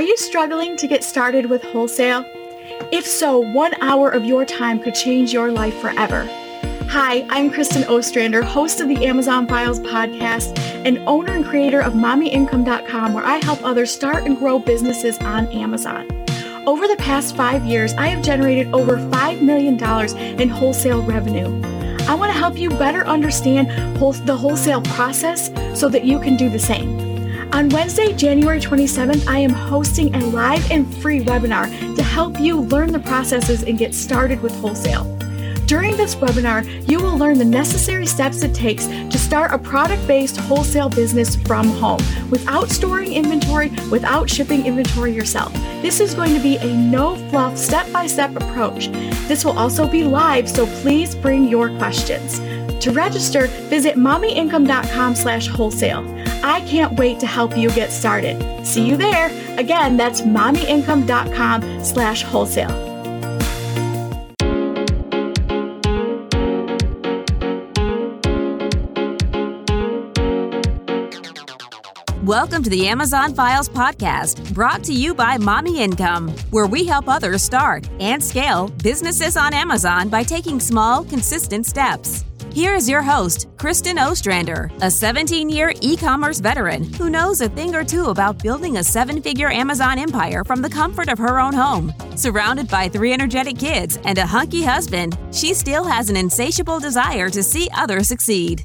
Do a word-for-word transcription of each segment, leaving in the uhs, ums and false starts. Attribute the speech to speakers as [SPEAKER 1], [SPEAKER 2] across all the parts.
[SPEAKER 1] Are you struggling to get started with wholesale? If so, one hour of your time could change your life forever. Hi, I'm Kristen Ostrander, host of the Amazon Files podcast and owner and creator of Mommy Income dot com, where I help others start and grow businesses on Amazon. Over the past five years, I have generated over five million dollars in wholesale revenue. I want to help you better understand whole- the wholesale process so that you can do the same. On Wednesday, January twenty-seventh, I am hosting a live and free webinar to help you learn the processes and get started with wholesale. During this webinar, you will learn the necessary steps it takes to start a product-based wholesale business from home without storing inventory, without shipping inventory yourself. This is going to be a no-fluff, step-by-step approach. This will also be live, so please bring your questions. To register, visit Mommy Income dot com slash wholesale. I can't wait to help you get started. See you there. Again, that's Mommy Income dot com slash wholesale.
[SPEAKER 2] Welcome to the Amazon Files podcast, brought to you by Mommy Income, where we help others start and scale businesses on Amazon by taking small, consistent steps. Here is your host, Kristen Ostrander, a seventeen-year e-commerce veteran who knows a thing or two about building a seven-figure Amazon empire from the comfort of her own home. Surrounded by three energetic kids and a hunky husband, she still has an insatiable desire to see others succeed.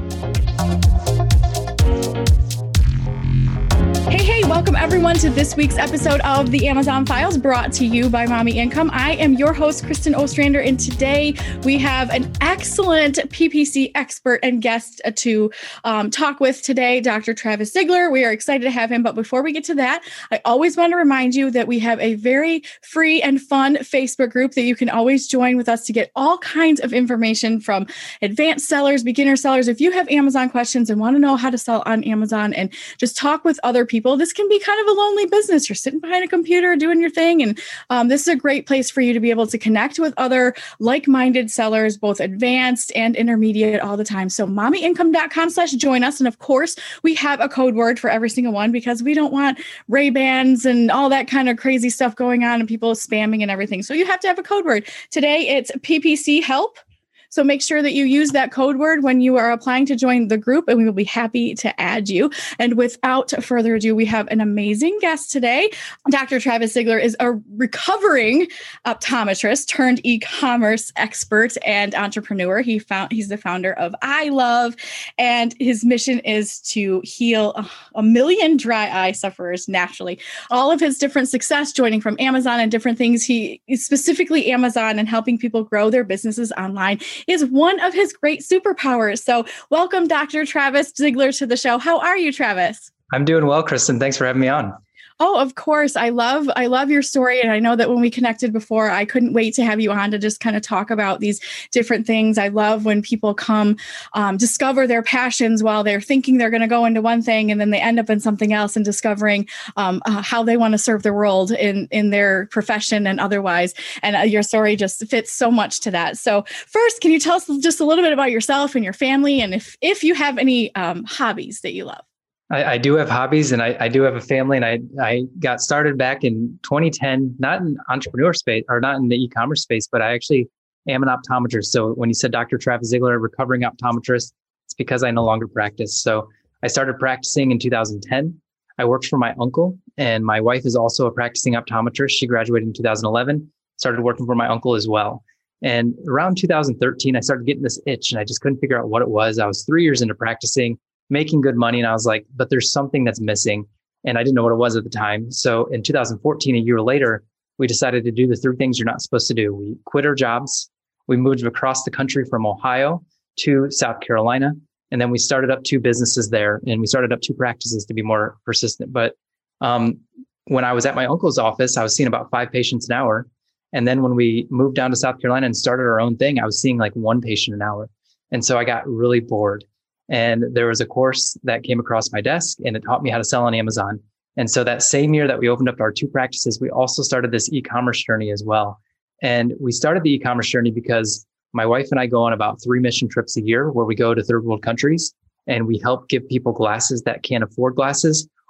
[SPEAKER 1] Hey, hey, welcome everyone to this week's episode of the Amazon Files, brought to you by Mommy Income. I am your host, Kristen Ostrander, and today we have an excellent P P C expert and guest to um, talk with today, Doctor Travis Ziegler. We are excited to have him, but before we get to that, I always want to remind you that we have a very free and fun Facebook group that you can always join with us to get all kinds of information from advanced sellers, beginner sellers. If you have Amazon questions and want to know how to sell on Amazon and just talk with other people, this can be kind of a lonely business. You're sitting behind a computer doing your thing. And um, this is a great place for you to be able to connect with other like-minded sellers, both advanced and intermediate all the time. So Mommy Income dot com slash join us. And of course, we have a code word for every single one because we don't want Ray-Bans and all that kind of crazy stuff going on and people spamming and everything. So you have to have a code word. Today, it's P P C help. So make sure that you use that code word when you are applying to join the group, and we will be happy to add you. And without further ado, we have an amazing guest today. Doctor Travis Ziegler is a recovering optometrist turned e-commerce expert and entrepreneur. He found he's the founder of I Love, and his mission is to heal a, a million dry eye sufferers naturally. All of his different success joining from Amazon and different things, he specifically Amazon and helping people grow their businesses online is one of his great superpowers. So welcome, Doctor Travis Ziegler, to the show. How are you, Travis?
[SPEAKER 3] I'm doing well, Kristen. Thanks for having me on.
[SPEAKER 1] Oh, of course. I love, I love your story. And I know that when we connected before, I couldn't wait to have you on to just kind of talk about these different things. I love when people come um, discover their passions while they're thinking they're going to go into one thing, and then they end up in something else and discovering um, uh, how they want to serve the world in, in their profession and otherwise. And uh, your story just fits so much to that. So first, can you tell us just a little bit about yourself and your family, and if, if you have any um, hobbies that you love?
[SPEAKER 3] I, I do have hobbies, and I, I do have a family, and I, I got started back in twenty ten, not in entrepreneur space or not in the e-commerce space, but I actually am an optometrist. So when you said Doctor Travis Ziegler, recovering optometrist, it's because I no longer practice. So I started practicing in two thousand ten. I worked for my uncle, and my wife is also a practicing optometrist. She graduated in two thousand eleven, started working for my uncle as well. And around two thousand thirteen, I started getting this itch, and I just couldn't figure out what it was. I was three years into practicing, making good money. And I was like, but there's something that's missing. And I didn't know what it was at the time. So in two thousand fourteen, a year later, we decided to do the three things you're not supposed to do. We quit our jobs. We moved across the country from Ohio to South Carolina. And then we started up two businesses there, and we started up two practices to be more persistent. But um, when I was at my uncle's office, I was seeing about five patients an hour. And then when we moved down to South Carolina and started our own thing, I was seeing like one patient an hour. And so I got really bored. And there was a course that came across my desk, and it taught me how to sell on Amazon. And so that same year that we opened up our two practices, we also started this e-commerce journey as well. And we started the e-commerce journey because my wife and I go on about three mission trips a year where we go to third world countries, and we help give people glasses that can't afford glasses,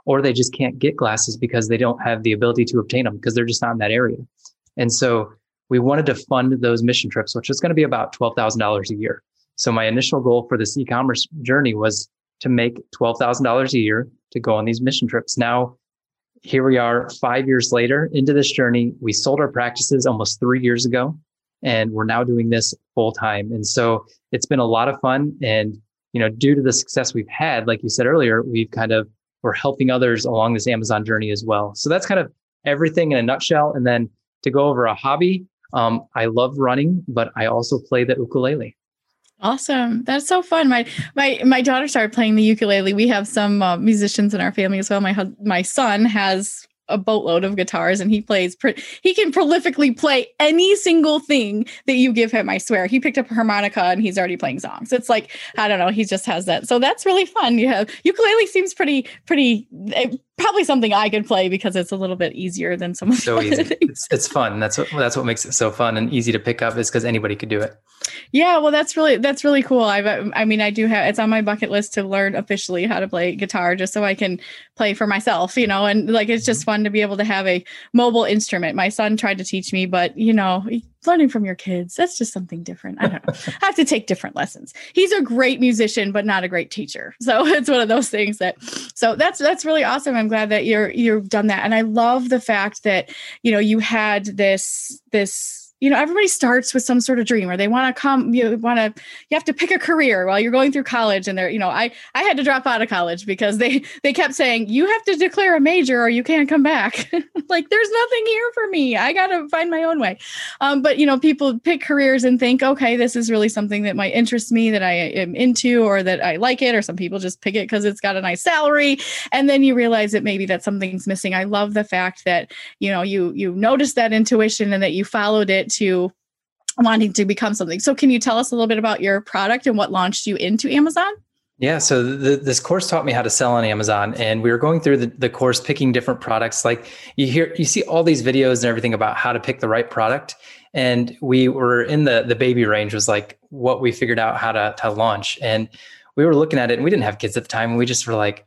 [SPEAKER 3] or they just can't get glasses because they don't have the ability to obtain them because they're just not in that area. And so we wanted to fund those mission trips, which is going to be about twelve thousand dollars a year. So my initial goal for this e-commerce journey was to make twelve thousand dollars a year to go on these mission trips. Now, here we are five years later into this journey. We sold our practices almost three years ago, and we're now doing this full time. And so it's been a lot of fun. And, you know, due to the success we've had, like you said earlier, we've kind of, we're helping others along this Amazon journey as well. So that's kind of everything in a nutshell. And then to go over a hobby, um, I love running, but I also play the ukulele.
[SPEAKER 1] Awesome. That's so fun. My my my daughter started playing the ukulele. We have some uh, musicians in our family as well. My hus- my son has a boatload of guitars, and he plays, pr- he can prolifically play any single thing that you give him. I swear. He picked up a harmonica and he's already playing songs. It's like, I don't know. He just has that. So that's really fun. You have ukulele seems pretty, pretty, uh, probably something I could play because it's a little bit easier than some of the
[SPEAKER 3] so
[SPEAKER 1] other
[SPEAKER 3] easy.
[SPEAKER 1] things.
[SPEAKER 3] It's, it's fun. That's what, that's what makes it so fun and easy to pick up, is because anybody could do it.
[SPEAKER 1] Yeah, well, that's really, that's really cool. I I mean, I do have, it's on my bucket list to learn officially how to play guitar just so I can play for myself, you know, and like, it's just fun to be able to have a mobile instrument. My son tried to teach me, but you know, learning from your kids, that's just something different. I don't know. I have to take different lessons. He's a great musician, but not a great teacher. So it's one of those things that, so that's, that's really awesome. I'm glad that you're, you've done that. And I love the fact that, you know, you had this, this, you know, everybody starts with some sort of dream, or they want to come, you want to, you have to pick a career while you're going through college. And they're, you know, I, I had to drop out of college because they, they kept saying, you have to declare a major or you can't come back. Like, there's nothing here for me. I got to find my own way. Um, but, you know, people pick careers and think, okay, this is really something that might interest me, that I am into, or that I like it. Or some people just pick it because it's got a nice salary. And then you realize that maybe that something's missing. I love the fact that, you know, you, you noticed that intuition and that you followed it to wanting to become something. So can you tell us a little bit about your product and what launched you into Amazon?
[SPEAKER 3] Yeah. So the, this course taught me how to sell on Amazon, and we were going through the, the course, picking different products. Like you hear, you see all these videos and everything about how to pick the right product. And we were in the, the baby range was like what we figured out how to, to launch. And we were looking at it, and we didn't have kids at the time. And we just were like,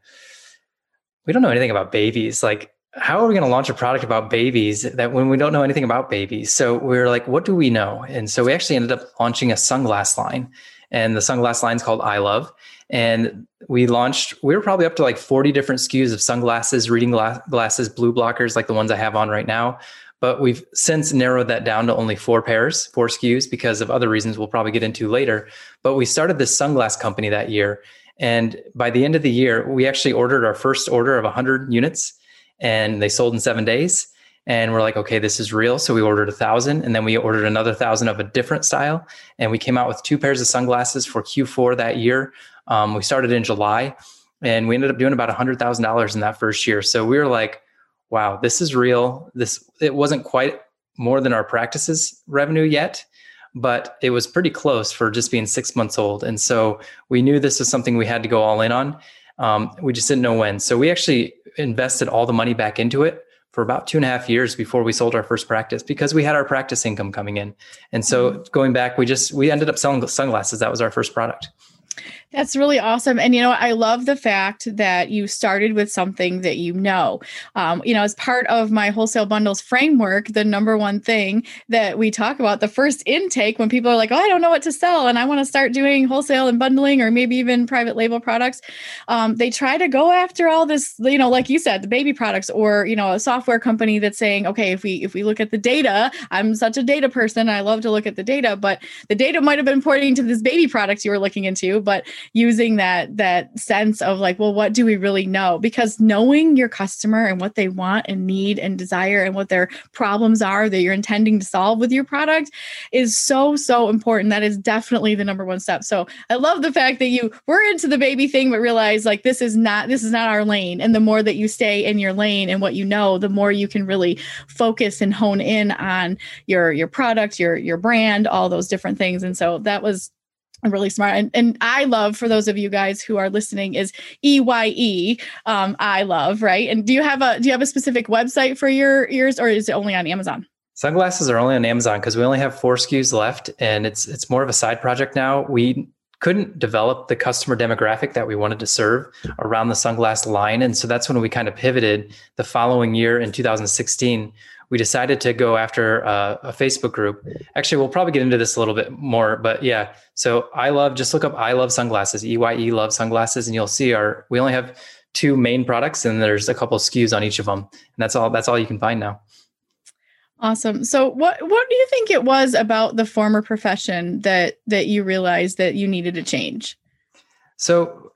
[SPEAKER 3] we don't know anything about babies. Like, how are we going to launch a product about babies that when we don't know anything about babies? So we were like, what do we know? And so we actually ended up launching a sunglass line, and the sunglass line is called I Love. And we launched, we were probably up to like forty different S K Us of sunglasses, reading gla- glasses, blue blockers, like the ones I have on right now. But we've since narrowed that down to only four pairs, four S K Us, because of other reasons we'll probably get into later. But we started this sunglass company that year. And by the end of the year, we actually ordered our first order of one hundred units. And they sold in seven days. And we're like, okay, this is real. So we ordered a thousand, and then we ordered another thousand of a different style. And we came out with two pairs of sunglasses for Q four that year. Um, we started in July, and we ended up doing about one hundred thousand dollars in that first year. So we were like, wow, this is real. This, it wasn't quite more than our practices revenue yet, but it was pretty close for just being six months old. And so we knew this was something we had to go all in on. Um, we just didn't know when. So we actually invested all the money back into it for about two and a half years before we sold our first practice, because we had our practice income coming in. And so going back, we just, we ended up selling sunglasses. That was our first product.
[SPEAKER 1] That's really awesome. And, you know, I love the fact that you started with something that you know, um, you know, as part of my wholesale bundles framework, the number one thing that we talk about, the first intake, when people are like, oh, I don't know what to sell, and I want to start doing wholesale and bundling, or maybe even private label products. Um, they try to go after all this, you know, like you said, the baby products, or, you know, a software company that's saying, okay, if we, if we look at the data, I'm such a data person, I love to look at the data, but the data might've been pointing to this baby products you were looking into, but using that, that sense of like, well, what do we really know? Because knowing your customer and what they want and need and desire and what their problems are that you're intending to solve with your product is so, so important. That is definitely the number one step. So I love the fact that you were into the baby thing, but realize like, this is not, this is not our lane. And the more that you stay in your lane and what you know, the more you can really focus and hone in on your, your product, your, your brand, all those different things. And so that was really smart. And, and I love, for those of you guys who are listening, is E Y E. Um, I love, right? And do you have a, do you have a specific website for your ears, or is it only on Amazon?
[SPEAKER 3] Sunglasses are only on Amazon because we only have four S K Us left, and it's, it's more of a side project now. We couldn't develop the customer demographic that we wanted to serve around the sunglass line. And so that's when we kind of pivoted the following year in two thousand sixteen. We decided to go after uh, a Facebook group. Actually, we'll probably get into this a little bit more, but yeah. So I love, just look up I Love Sunglasses, E Y E Love Sunglasses, and you'll see our, we only have two main products and there's a couple of S K Us on each of them. And that's all, that's all you can find now.
[SPEAKER 1] Awesome. So what, what do you think it was about the former profession that, that you realized that you needed to change?
[SPEAKER 3] So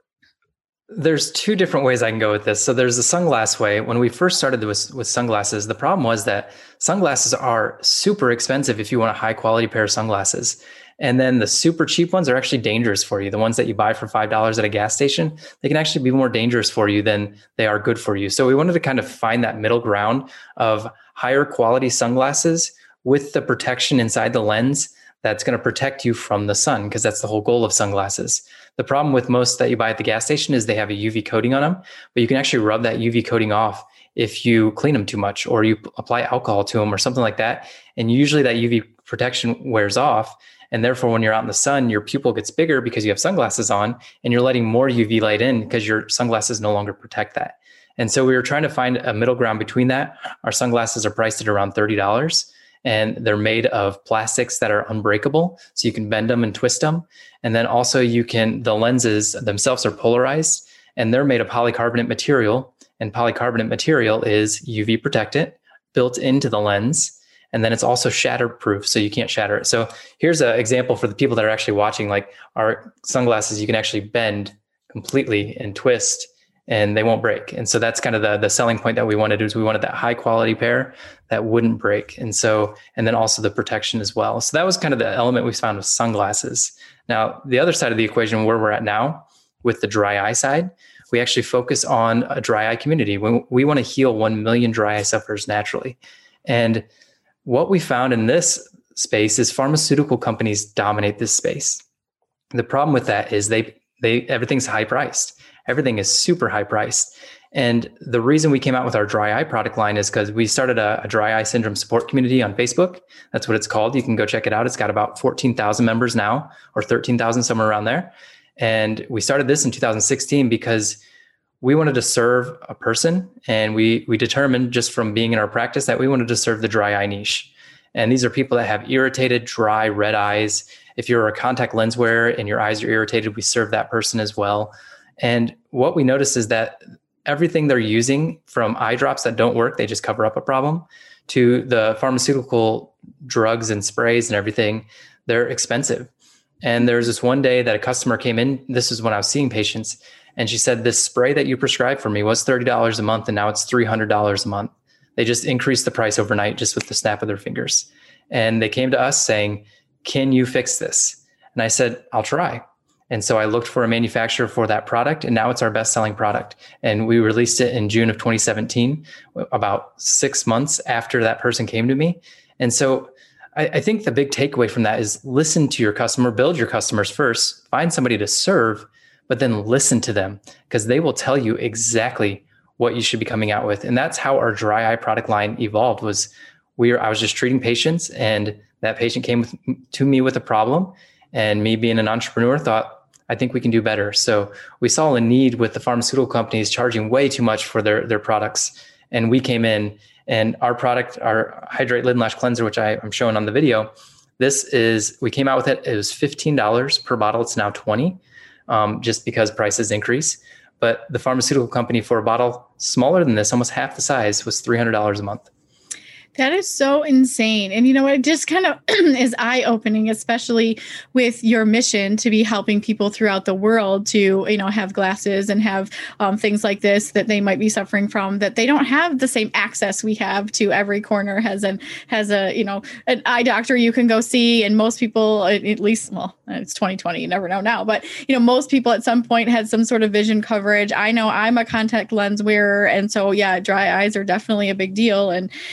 [SPEAKER 3] there's two different ways I can go with this. So there's the sunglass way. When we first started with, with sunglasses, the problem was that sunglasses are super expensive if you want a high quality pair of sunglasses. And then the super cheap ones are actually dangerous for you. The ones that you buy for five dollars at a gas station, they can actually be more dangerous for you than they are good for you. So we wanted to kind of find that middle ground of higher quality sunglasses with the protection inside the lens that's going to protect you from the sun, because that's the whole goal of sunglasses. The problem with most that you buy at the gas station is they have a U V coating on them, but you can actually rub that U V coating off if you clean them too much or you apply alcohol to them or something like that. And usually that U V protection wears off. And therefore, when you're out in the sun, your pupil gets bigger because you have sunglasses on and you're letting more U V light in because your sunglasses no longer protect that. And so we were trying to find a middle ground between that. Our sunglasses are priced at around thirty dollars. And they're made of plastics that are unbreakable. So you can bend them and twist them. And then also you can, the lenses themselves are polarized and they're made of polycarbonate material. And polycarbonate material is U V protected, built into the lens. And then it's also shatter proof, so you can't shatter it. So here's an example for the people that are actually watching, like our sunglasses, you can actually bend completely and twist and they won't break. And so that's kind of the, the selling point that we wanted, is we wanted that high quality pair that wouldn't break. And so, and then also the protection as well. So that was kind of the element we found with sunglasses. Now, the other side of the equation, where we're at now with the dry eye side, we actually focus on a dry eye community. We, we want to heal one million dry eye sufferers naturally. And what we found in this space is pharmaceutical companies dominate this space. The problem with that is they, they, everything's high priced. Everything is super high priced. And the reason we came out with our dry eye product line is because we started a, a dry eye syndrome support community on Facebook. That's what it's called. You can go check it out. It's got about fourteen thousand members now, or thirteen thousand, somewhere around there. And we started this in two thousand sixteen because we wanted to serve a person. And we, we determined just from being in our practice that we wanted to serve the dry eye niche. And these are people that have irritated, dry, red eyes. If you're a contact lens wearer and your eyes are irritated, we serve that person as well. And what we noticed is that everything they're using, from eye drops that don't work, they just cover up a problem, to the pharmaceutical drugs and sprays and everything, they're expensive. And there's this one day that a customer came in, this is when I was seeing patients, and she said, this spray that you prescribed for me was thirty dollars a month and now it's three hundred dollars a month. They just increased the price overnight just with the snap of their fingers. And they came to us saying, can you fix this? And I said, I'll try. And so I looked for a manufacturer for that product, and now it's our best-selling product. And we released it in June of twenty seventeen, about six months after that person came to me. And so I, I think the big takeaway from that is listen to your customer, build your customers first, find somebody to serve, but then listen to them, because they will tell you exactly what you should be coming out with. And that's how our dry eye product line evolved. Was we were, I was just treating patients, and that patient came with, to me with a problem, and me being an entrepreneur thought, I think we can do better. So we saw a need with the pharmaceutical companies charging way too much for their, their products. And we came in, and our product, our Hydrate Lid and Lash Cleanser, which I, I'm showing on the video, this is, we came out with it. It was fifteen dollars per bottle. It's now twenty dollars, um, just because prices increase. But the pharmaceutical company, for a bottle smaller than this, almost half the size, was three hundred dollars a month.
[SPEAKER 1] That is so insane. And you know what, it just kind of is eye-opening, especially with your mission to be helping people throughout the world to, you know, have glasses and have um, things like this that they might be suffering from, that they don't have the same access we have to. Every corner has an has a, you know, an eye doctor you can go see. And most people, at least, well, it's twenty twenty, you never know now, but you know, most people at some point had some sort of vision coverage. I know I'm a contact lens wearer. And so yeah, dry eyes are definitely a big deal. And, and the different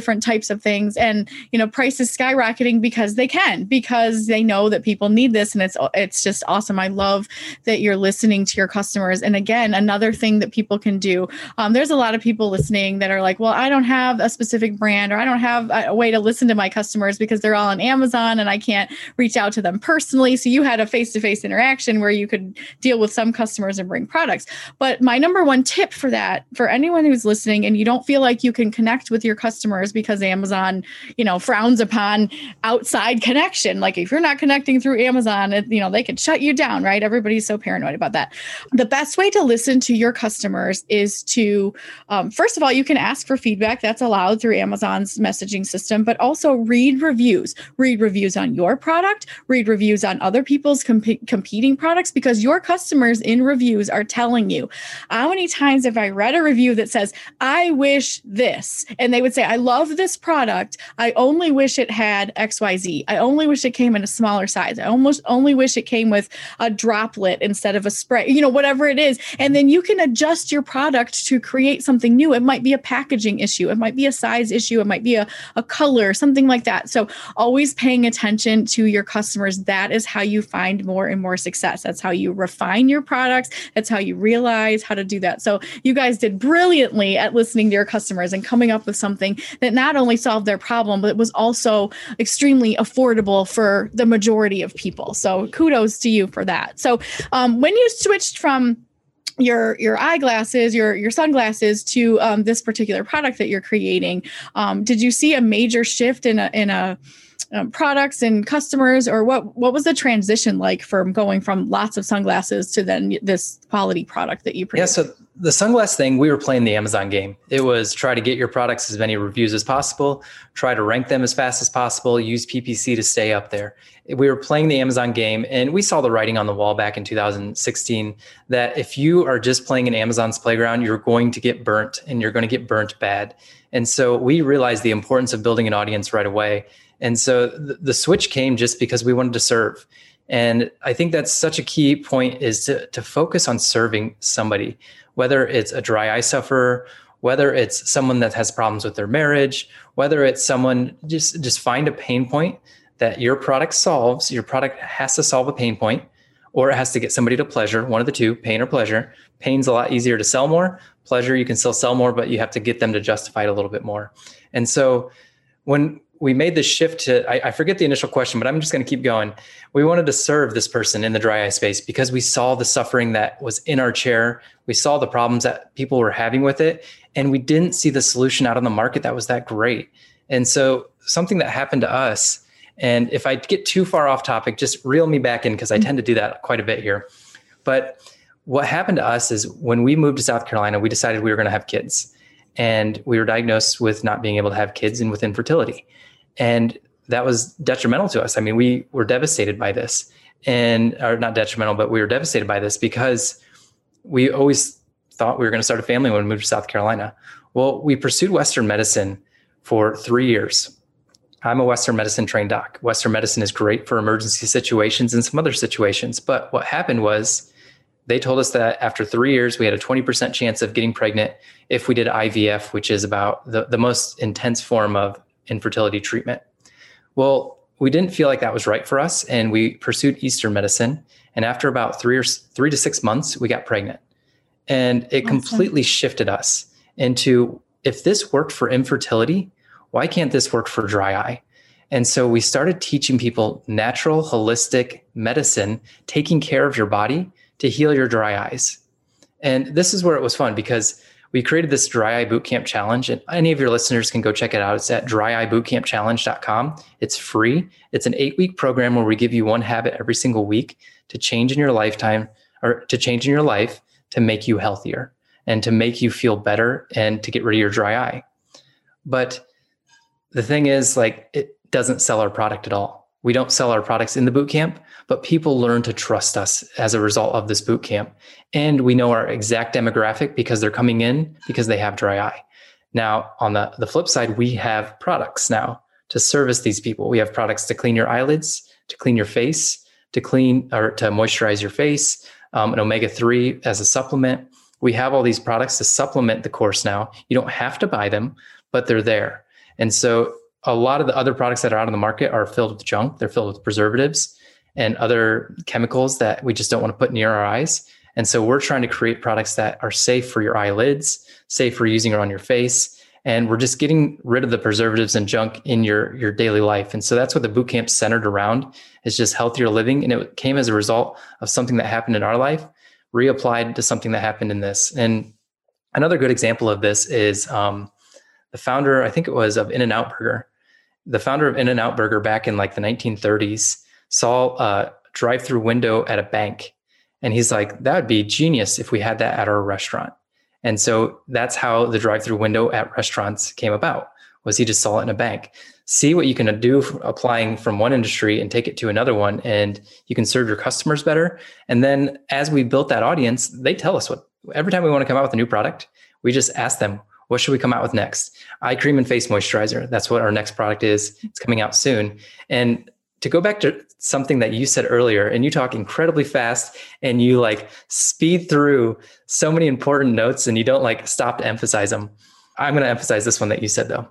[SPEAKER 1] different types of things. And, you know, prices skyrocketing because they can, because they know that people need this. And it's, it's just awesome. I love that you're listening to your customers. And again, another thing that people can do, um, there's a lot of people listening that are like, well, I don't have a specific brand, or I don't have a way to listen to my customers because they're all on Amazon and I can't reach out to them personally. So you had a face-to-face interaction where you could deal with some customers and bring products. But my number one tip for that, for anyone who's listening and you don't feel like you can connect with your customers because Amazon, you know, frowns upon outside connection. Like if you're not connecting through Amazon, it, you know, they could shut you down, right? Everybody's so paranoid about that. The best way to listen to your customers is to, um, first of all, you can ask for feedback. That's allowed through Amazon's messaging system, but also read reviews. Read reviews on your product, read reviews on other people's comp- competing products, because your customers in reviews are telling you, how many times have I read a review that says, I wish this, and they would say, I love this product. I only wish it had X Y Z. I only wish it came in a smaller size. I almost only wish it came with a droplet instead of a spray, you know, whatever it is. And then you can adjust your product to create something new. It might be a packaging issue. It might be a size issue. It might be a, a color, something like that. So always paying attention to your customers. That is how you find more and more success. That's how you refine your products. That's how you realize how to do that. So you guys did brilliantly at listening to your customers and coming up with something that not only solved their problem, but it was also extremely affordable for the majority of people. So kudos to you for that. So um, when you switched from your your eyeglasses, your your sunglasses to um, this particular product that you're creating, um, did you see a major shift in a in a um, products and customers, or what what was the transition like from going from lots of sunglasses to then this quality product that you produce?
[SPEAKER 3] Yeah, so the sunglass thing, we were playing the Amazon game. It was try to get your products as many reviews as possible, try to rank them as fast as possible, use P P C to stay up there. We were playing the Amazon game, and we saw the writing on the wall back in two thousand sixteen that if you are just playing in Amazon's playground, you're going to get burnt, and you're going to get burnt bad. And so we realized the importance of building an audience right away. And so the, the switch came just because we wanted to serve. And I think that's such a key point, is to, to focus on serving somebody, whether it's a dry eye sufferer, whether it's someone that has problems with their marriage, whether it's someone, just, just find a pain point that your product solves. Your product has to solve a pain point, or it has to get somebody to pleasure, one of the two, pain or pleasure. Pain's a lot easier to sell more. Pleasure, you can still sell more, but you have to get them to justify it a little bit more. And so when we made this shift to, I, I forget the initial question, but I'm just going to keep going. We wanted to serve this person in the dry eye space because we saw the suffering that was in our chair. We saw the problems that people were having with it, and we didn't see the solution out on the market that was that great. And so something that happened to us, and if I get too far off topic, just reel me back in, because I tend to do that quite a bit here. But what happened to us is when we moved to South Carolina, we decided we were going to have kids, and we were diagnosed with not being able to have kids and with infertility. And that was detrimental to us. I mean, we were devastated by this, and or not detrimental, but we were devastated by this because we always thought we were going to start a family when we moved to South Carolina. Well, we pursued Western medicine for three years. I'm a Western medicine trained doc. Western medicine is great for emergency situations and some other situations. But what happened was they told us that after three years, we had a twenty percent chance of getting pregnant if we did I V F, which is about the, the most intense form of infertility treatment. Well, we didn't feel like that was right for us, and we pursued Eastern medicine. And after about three or three to six months, we got pregnant, and it awesome. completely shifted us into, if this worked for infertility, why can't this work for dry eye? And so we started teaching people natural, holistic medicine, taking care of your body to heal your dry eyes. And this is where it was fun, because we created this Dry Eye Bootcamp Challenge, and any of your listeners can go check it out. It's at dry eye bootcamp challenge dot com. It's free. It's an eight-week program where we give you one habit every single week to change in your lifetime, or to change in your life to make you healthier and to make you feel better and to get rid of your dry eye. But the thing is, like, it doesn't sell our product at all. We don't sell our products in the bootcamp, but people learn to trust us as a result of this bootcamp. And we know our exact demographic because they're coming in because they have dry eye. Now, on the, the flip side, we have products now to service these people. We have products to clean your eyelids, to clean your face, to clean or to moisturize your face, um, an omega three as a supplement. We have all these products to supplement the course now. You don't have to buy them, but they're there. And so a lot of the other products that are out on the market are filled with junk. They're filled with preservatives and other chemicals that we just don't want to put near our eyes. And so we're trying to create products that are safe for your eyelids, safe for using on your face. And we're just getting rid of the preservatives and junk in your, your daily life. And so that's what the boot camp centered around, is just healthier living. And it came as a result of something that happened in our life, reapplied to something that happened in this. And another good example of this is um, the founder, I think it was of In-N-Out Burger. The founder of In-N-Out Burger back in like the nineteen thirties saw a drive-through window at a bank. And he's like, that would be genius if we had that at our restaurant. And so that's how the drive-through window at restaurants came about, was he just saw it in a bank. See what you can do applying from one industry and take it to another one, and you can serve your customers better. And then as we built that audience, they tell us what, every time we want to come out with a new product, we just ask them, what should we come out with next? Eye cream and face moisturizer. That's what our next product is. It's coming out soon. And to go back to something that you said earlier, and you talk incredibly fast and you like speed through so many important notes and you don't like stop to emphasize them. I'm going to emphasize this one that you said though.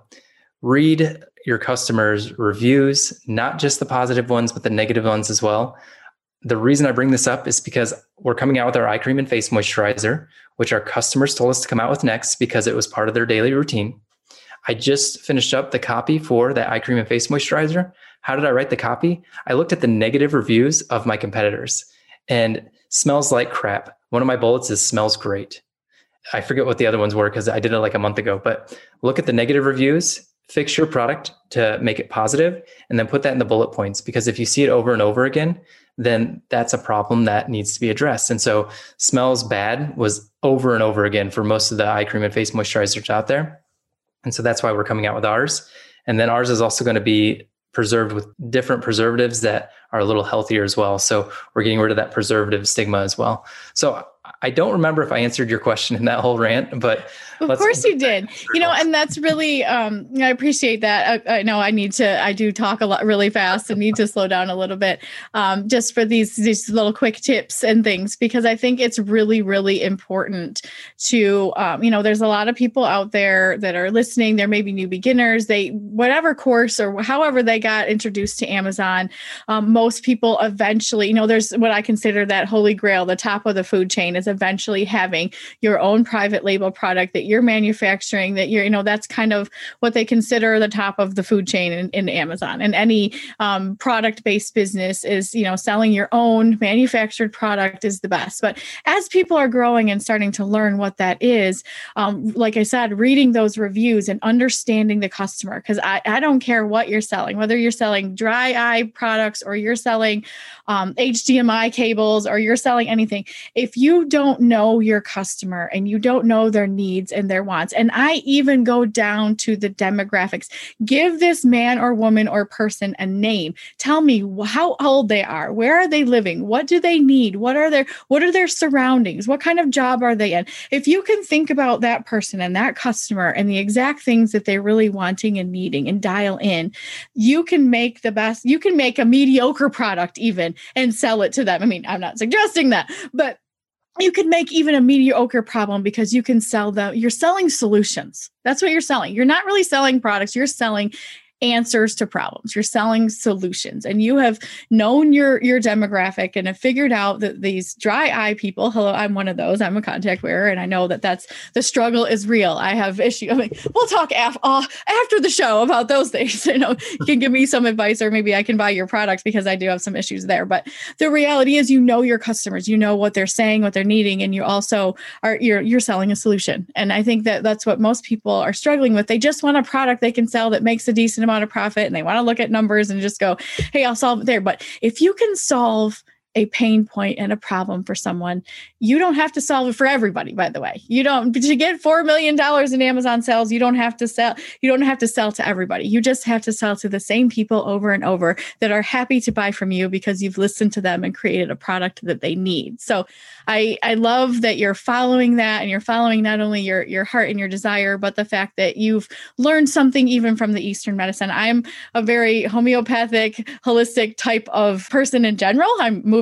[SPEAKER 3] Read your customers' reviews, not just the positive ones, but the negative ones as well. The reason I bring this up is because we're coming out with our eye cream and face moisturizer, which our customers told us to come out with next because it was part of their daily routine. I just finished up the copy for that eye cream and face moisturizer. How did I write the copy? I looked at the negative reviews of my competitors, and smells like crap. One of my bullets is smells great. I forget what the other ones were because I did it like a month ago, but look at the negative reviews, fix your product to make it positive, and then put that in the bullet points. Because if you see it over and over again, then that's a problem that needs to be addressed. And so smells bad was over and over again for most of the eye cream and face moisturizers out there. And so that's why we're coming out with ours. And then ours is also going to be preserved with different preservatives that are a little healthier as well. So we're getting rid of that preservative stigma as well. So I don't remember if I answered your question in that whole rant, but
[SPEAKER 1] of course you did. You know, and that's really, um, I appreciate that. I, I know I need to, I do talk a lot really fast and need to slow down a little bit, um, just for these, these little quick tips and things, because I think it's really, really important to, um, you know, there's a lot of people out there that are listening. There may be new beginners, they, whatever course or however they got introduced to Amazon. Um, most people eventually, you know, there's what I consider that holy grail, the top of the food chain is eventually having your own private label product that you're manufacturing, that you're, you know, that's kind of what they consider the top of the food chain in, in Amazon. And any um, product-based business is, you know, selling your own manufactured product is the best. But as people are growing and starting to learn what that is, um, like I said, reading those reviews and understanding the customer, because I, I don't care what you're selling, whether you're selling dry eye products or you're selling um, H D M I cables or you're selling anything. If you don't know your customer and you don't know their needs and their wants, and I even go down to the demographics, give this man or woman or person a name. Tell me how old they are. Where are they living? What do they need? What are their, what are their surroundings? What kind of job are they in? If you can think about that person and that customer and the exact things that they're really wanting and needing and dial in, you can make the best, you can make a mediocre product even and sell it to them. I mean, I'm not suggesting that, but you could make even a mediocre problem because you can sell them. You're selling solutions. That's what you're selling. You're not really selling products. You're selling answers to problems. You're selling solutions, and you have known your, your demographic and have figured out that these dry eye people, hello, I'm one of those, I'm a contact wearer. And I know that that's the struggle is real. I have issues. I mean, we'll talk af- uh, after the show about those things. You know, you can give me some advice, or maybe I can buy your products because I do have some issues there. But the reality is, you know, your customers, you know what they're saying, what they're needing, and you also are, you're, you're selling a solution. And I think that that's what most people are struggling with. They just want a product they can sell that makes a decent amount of profit, and they want to look at numbers and just go, hey, I'll solve it there. But if you can solve a pain point and a problem for someone, you don't have to solve it for everybody, by the way. You don't, to get four million dollars in Amazon sales, you don't have to sell, you don't have to sell to everybody. You just have to sell to the same people over and over that are happy to buy from you because you've listened to them and created a product that they need. So I, I love that you're following that, and you're following not only your, your heart and your desire, but the fact that you've learned something even from the Eastern medicine. I'm a very homeopathic, holistic type of person in general. I'm moving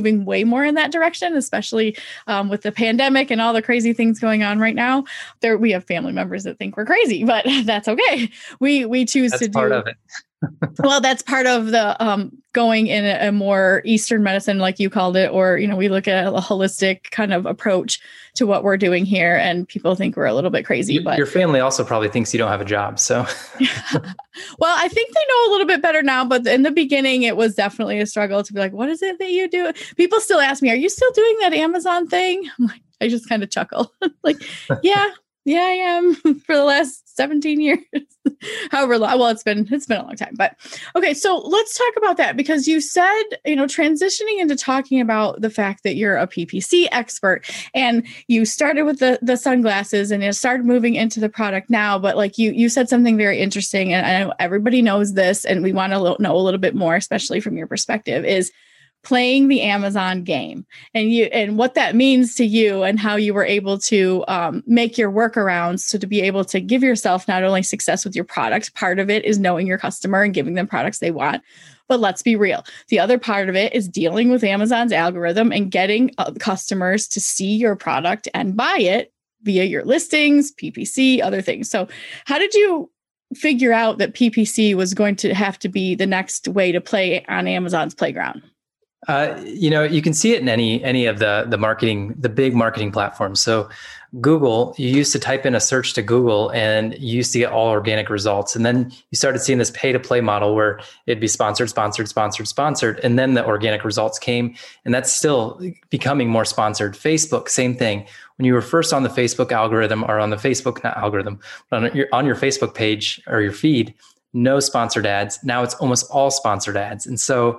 [SPEAKER 1] moving way more in that direction, especially um, with the pandemic and all the crazy things going on right now. There, we have family members that think we're crazy, but that's okay. We we choose
[SPEAKER 3] that's
[SPEAKER 1] to
[SPEAKER 3] part
[SPEAKER 1] do.
[SPEAKER 3] Of it.
[SPEAKER 1] Well, that's part of the um, going in a, a more Eastern medicine, like you called it, or, you know, we look at a holistic kind of approach to what we're doing here, and people think we're a little bit crazy.
[SPEAKER 3] You,
[SPEAKER 1] but
[SPEAKER 3] your family also probably thinks you don't have a job. So,
[SPEAKER 1] well, I think they know a little bit better now, but in the beginning, it was definitely a struggle to be like, what is it that you do? People still ask me, are you still doing that Amazon thing? I'm like, I just kind of chuckle like, yeah. Yeah, I am for the last seventeen years. However long, well, it's been, it's been a long time, but okay. So let's talk about that, because you said, you know, transitioning into talking about the fact that you're a P P C expert, and you started with the, the sunglasses and you started moving into the product now, but like you, you said something very interesting, and I know everybody knows this, and we want to know a little bit more, especially from your perspective, is playing the Amazon game, and you, and what that means to you, and how you were able to um, make your workarounds so to be able to give yourself not only success with your product. Part of it is knowing your customer and giving them products they want. But let's be real. The other part of it is dealing with Amazon's algorithm and getting uh, customers to see your product and buy it via your listings, P P C, other things. So how did you figure out that P P C was going to have to be the next way to play on Amazon's playground?
[SPEAKER 3] Uh, you know, you can see it in any any of the the marketing, the big marketing platforms. So Google, you used to type in a search to Google and you used to get all organic results. And then you started seeing this pay to play model where it'd be sponsored, sponsored, sponsored, sponsored. And then the organic results came, and that's still becoming more sponsored. Facebook, same thing. When you were first on the Facebook algorithm, or on the Facebook, not algorithm, but on your, on your Facebook page or your feed, no sponsored ads. Now it's almost all sponsored ads. And so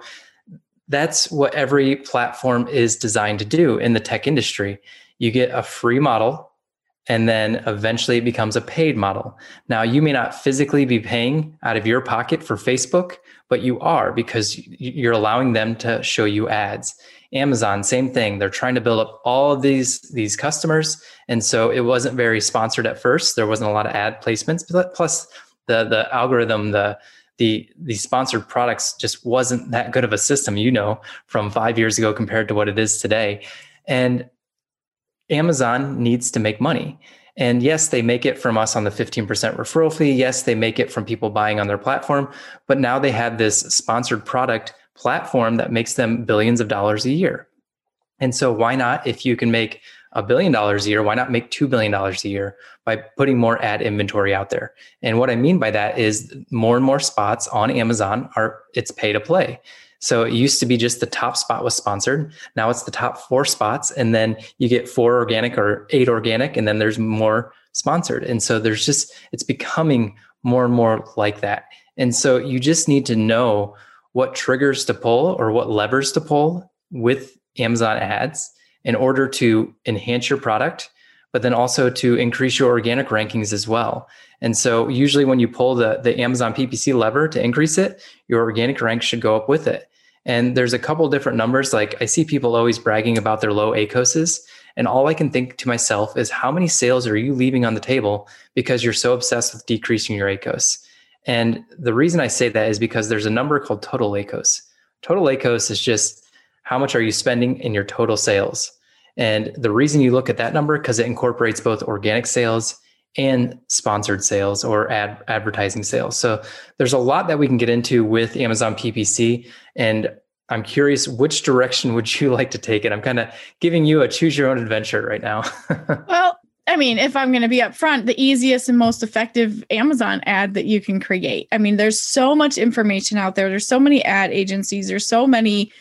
[SPEAKER 3] that's what every platform is designed to do in the tech industry. You get a free model, and then eventually it becomes a paid model. Now, you may not physically be paying out of your pocket for Facebook, but you are, because you're allowing them to show you ads. Amazon, same thing. They're trying to build up all of these, these customers. And so it wasn't very sponsored at first. There wasn't a lot of ad placements, plus the, the algorithm, the The, the sponsored products just wasn't that good of a system, you know, from five years ago compared to what it is today. And Amazon needs to make money. And yes, they make it from us on the fifteen percent referral fee. Yes, they make it from people buying on their platform. But now they have this sponsored product platform that makes them billions of dollars a year. And so why not, if you can make a billion dollars a year, why not make two billion dollars a year by putting more ad inventory out there? And what I mean by that is more and more spots on Amazon are, it's pay to play. So it used to be just the top spot was sponsored. Now it's the top four spots, and then you get four organic or eight organic, and then there's more sponsored. And so there's just, it's becoming more and more like that. And so you just need to know what triggers to pull or what levers to pull with Amazon ads in order to enhance your product, but then also to increase your organic rankings as well. And so usually when you pull the, the Amazon P P C lever to increase it, your organic rank should go up with it. And there's a couple different numbers. Like I see people always bragging about their low A C O Ss. And all I can think to myself is, how many sales are you leaving on the table because you're so obsessed with decreasing your A C O S? And the reason I say that is because there's a number called total A C O S. Total A C O S is just how much are you spending in your total sales? And the reason you look at that number, because it incorporates both organic sales and sponsored sales or ad advertising sales. So there's a lot that we can get into with Amazon P P C. And I'm curious, which direction would you like to take it? I'm kind of giving you a choose your own adventure right now.
[SPEAKER 1] Well, I mean, if I'm going to be upfront, the easiest and most effective Amazon ad that you can create. I mean, there's so much information out there. There's so many ad agencies. There's so many.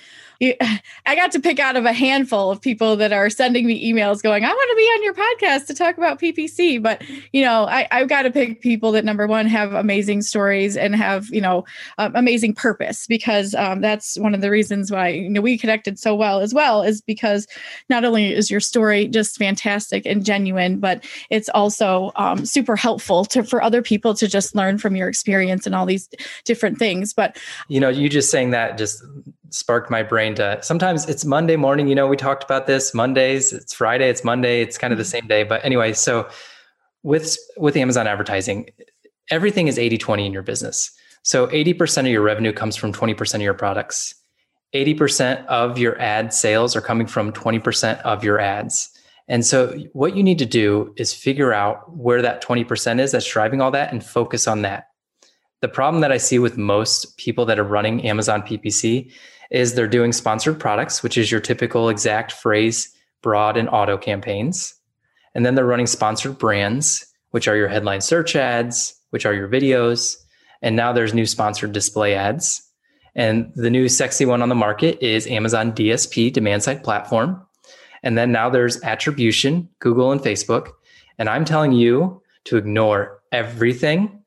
[SPEAKER 1] I got to pick out of a handful of people that are sending me emails going, I want to be on your podcast to talk about P P C. But, you know, I, I've got to pick people that, number one, have amazing stories and have, you know, um, amazing purpose, because um, that's one of the reasons why, you know, we connected so well as well, is because not only is your story just fantastic and genuine, but it's also um, super helpful to for other people to just learn from your experience and all these different things. But,
[SPEAKER 3] you know, you just saying that just sparked my brain to, sometimes it's Monday morning, you know, we talked about this, Mondays, it's Friday, it's Monday, it's kind of the same day. But anyway, so with, with Amazon advertising, everything is eighty twenty in your business. So eighty percent of your revenue comes from twenty percent of your products. eighty percent of your ad sales are coming from twenty percent of your ads. And so what you need to do is figure out where that twenty percent is that's driving all that and focus on that. The problem that I see with most people that are running Amazon P P C is they're doing sponsored products, which is your typical exact phrase, broad and auto campaigns. And then they're running sponsored brands, which are your headline search ads, which are your videos. And now there's new sponsored display ads. And the new sexy one on the market is Amazon D S P, demand side platform. And then now there's attribution, Google and Facebook. And I'm telling you to ignore everything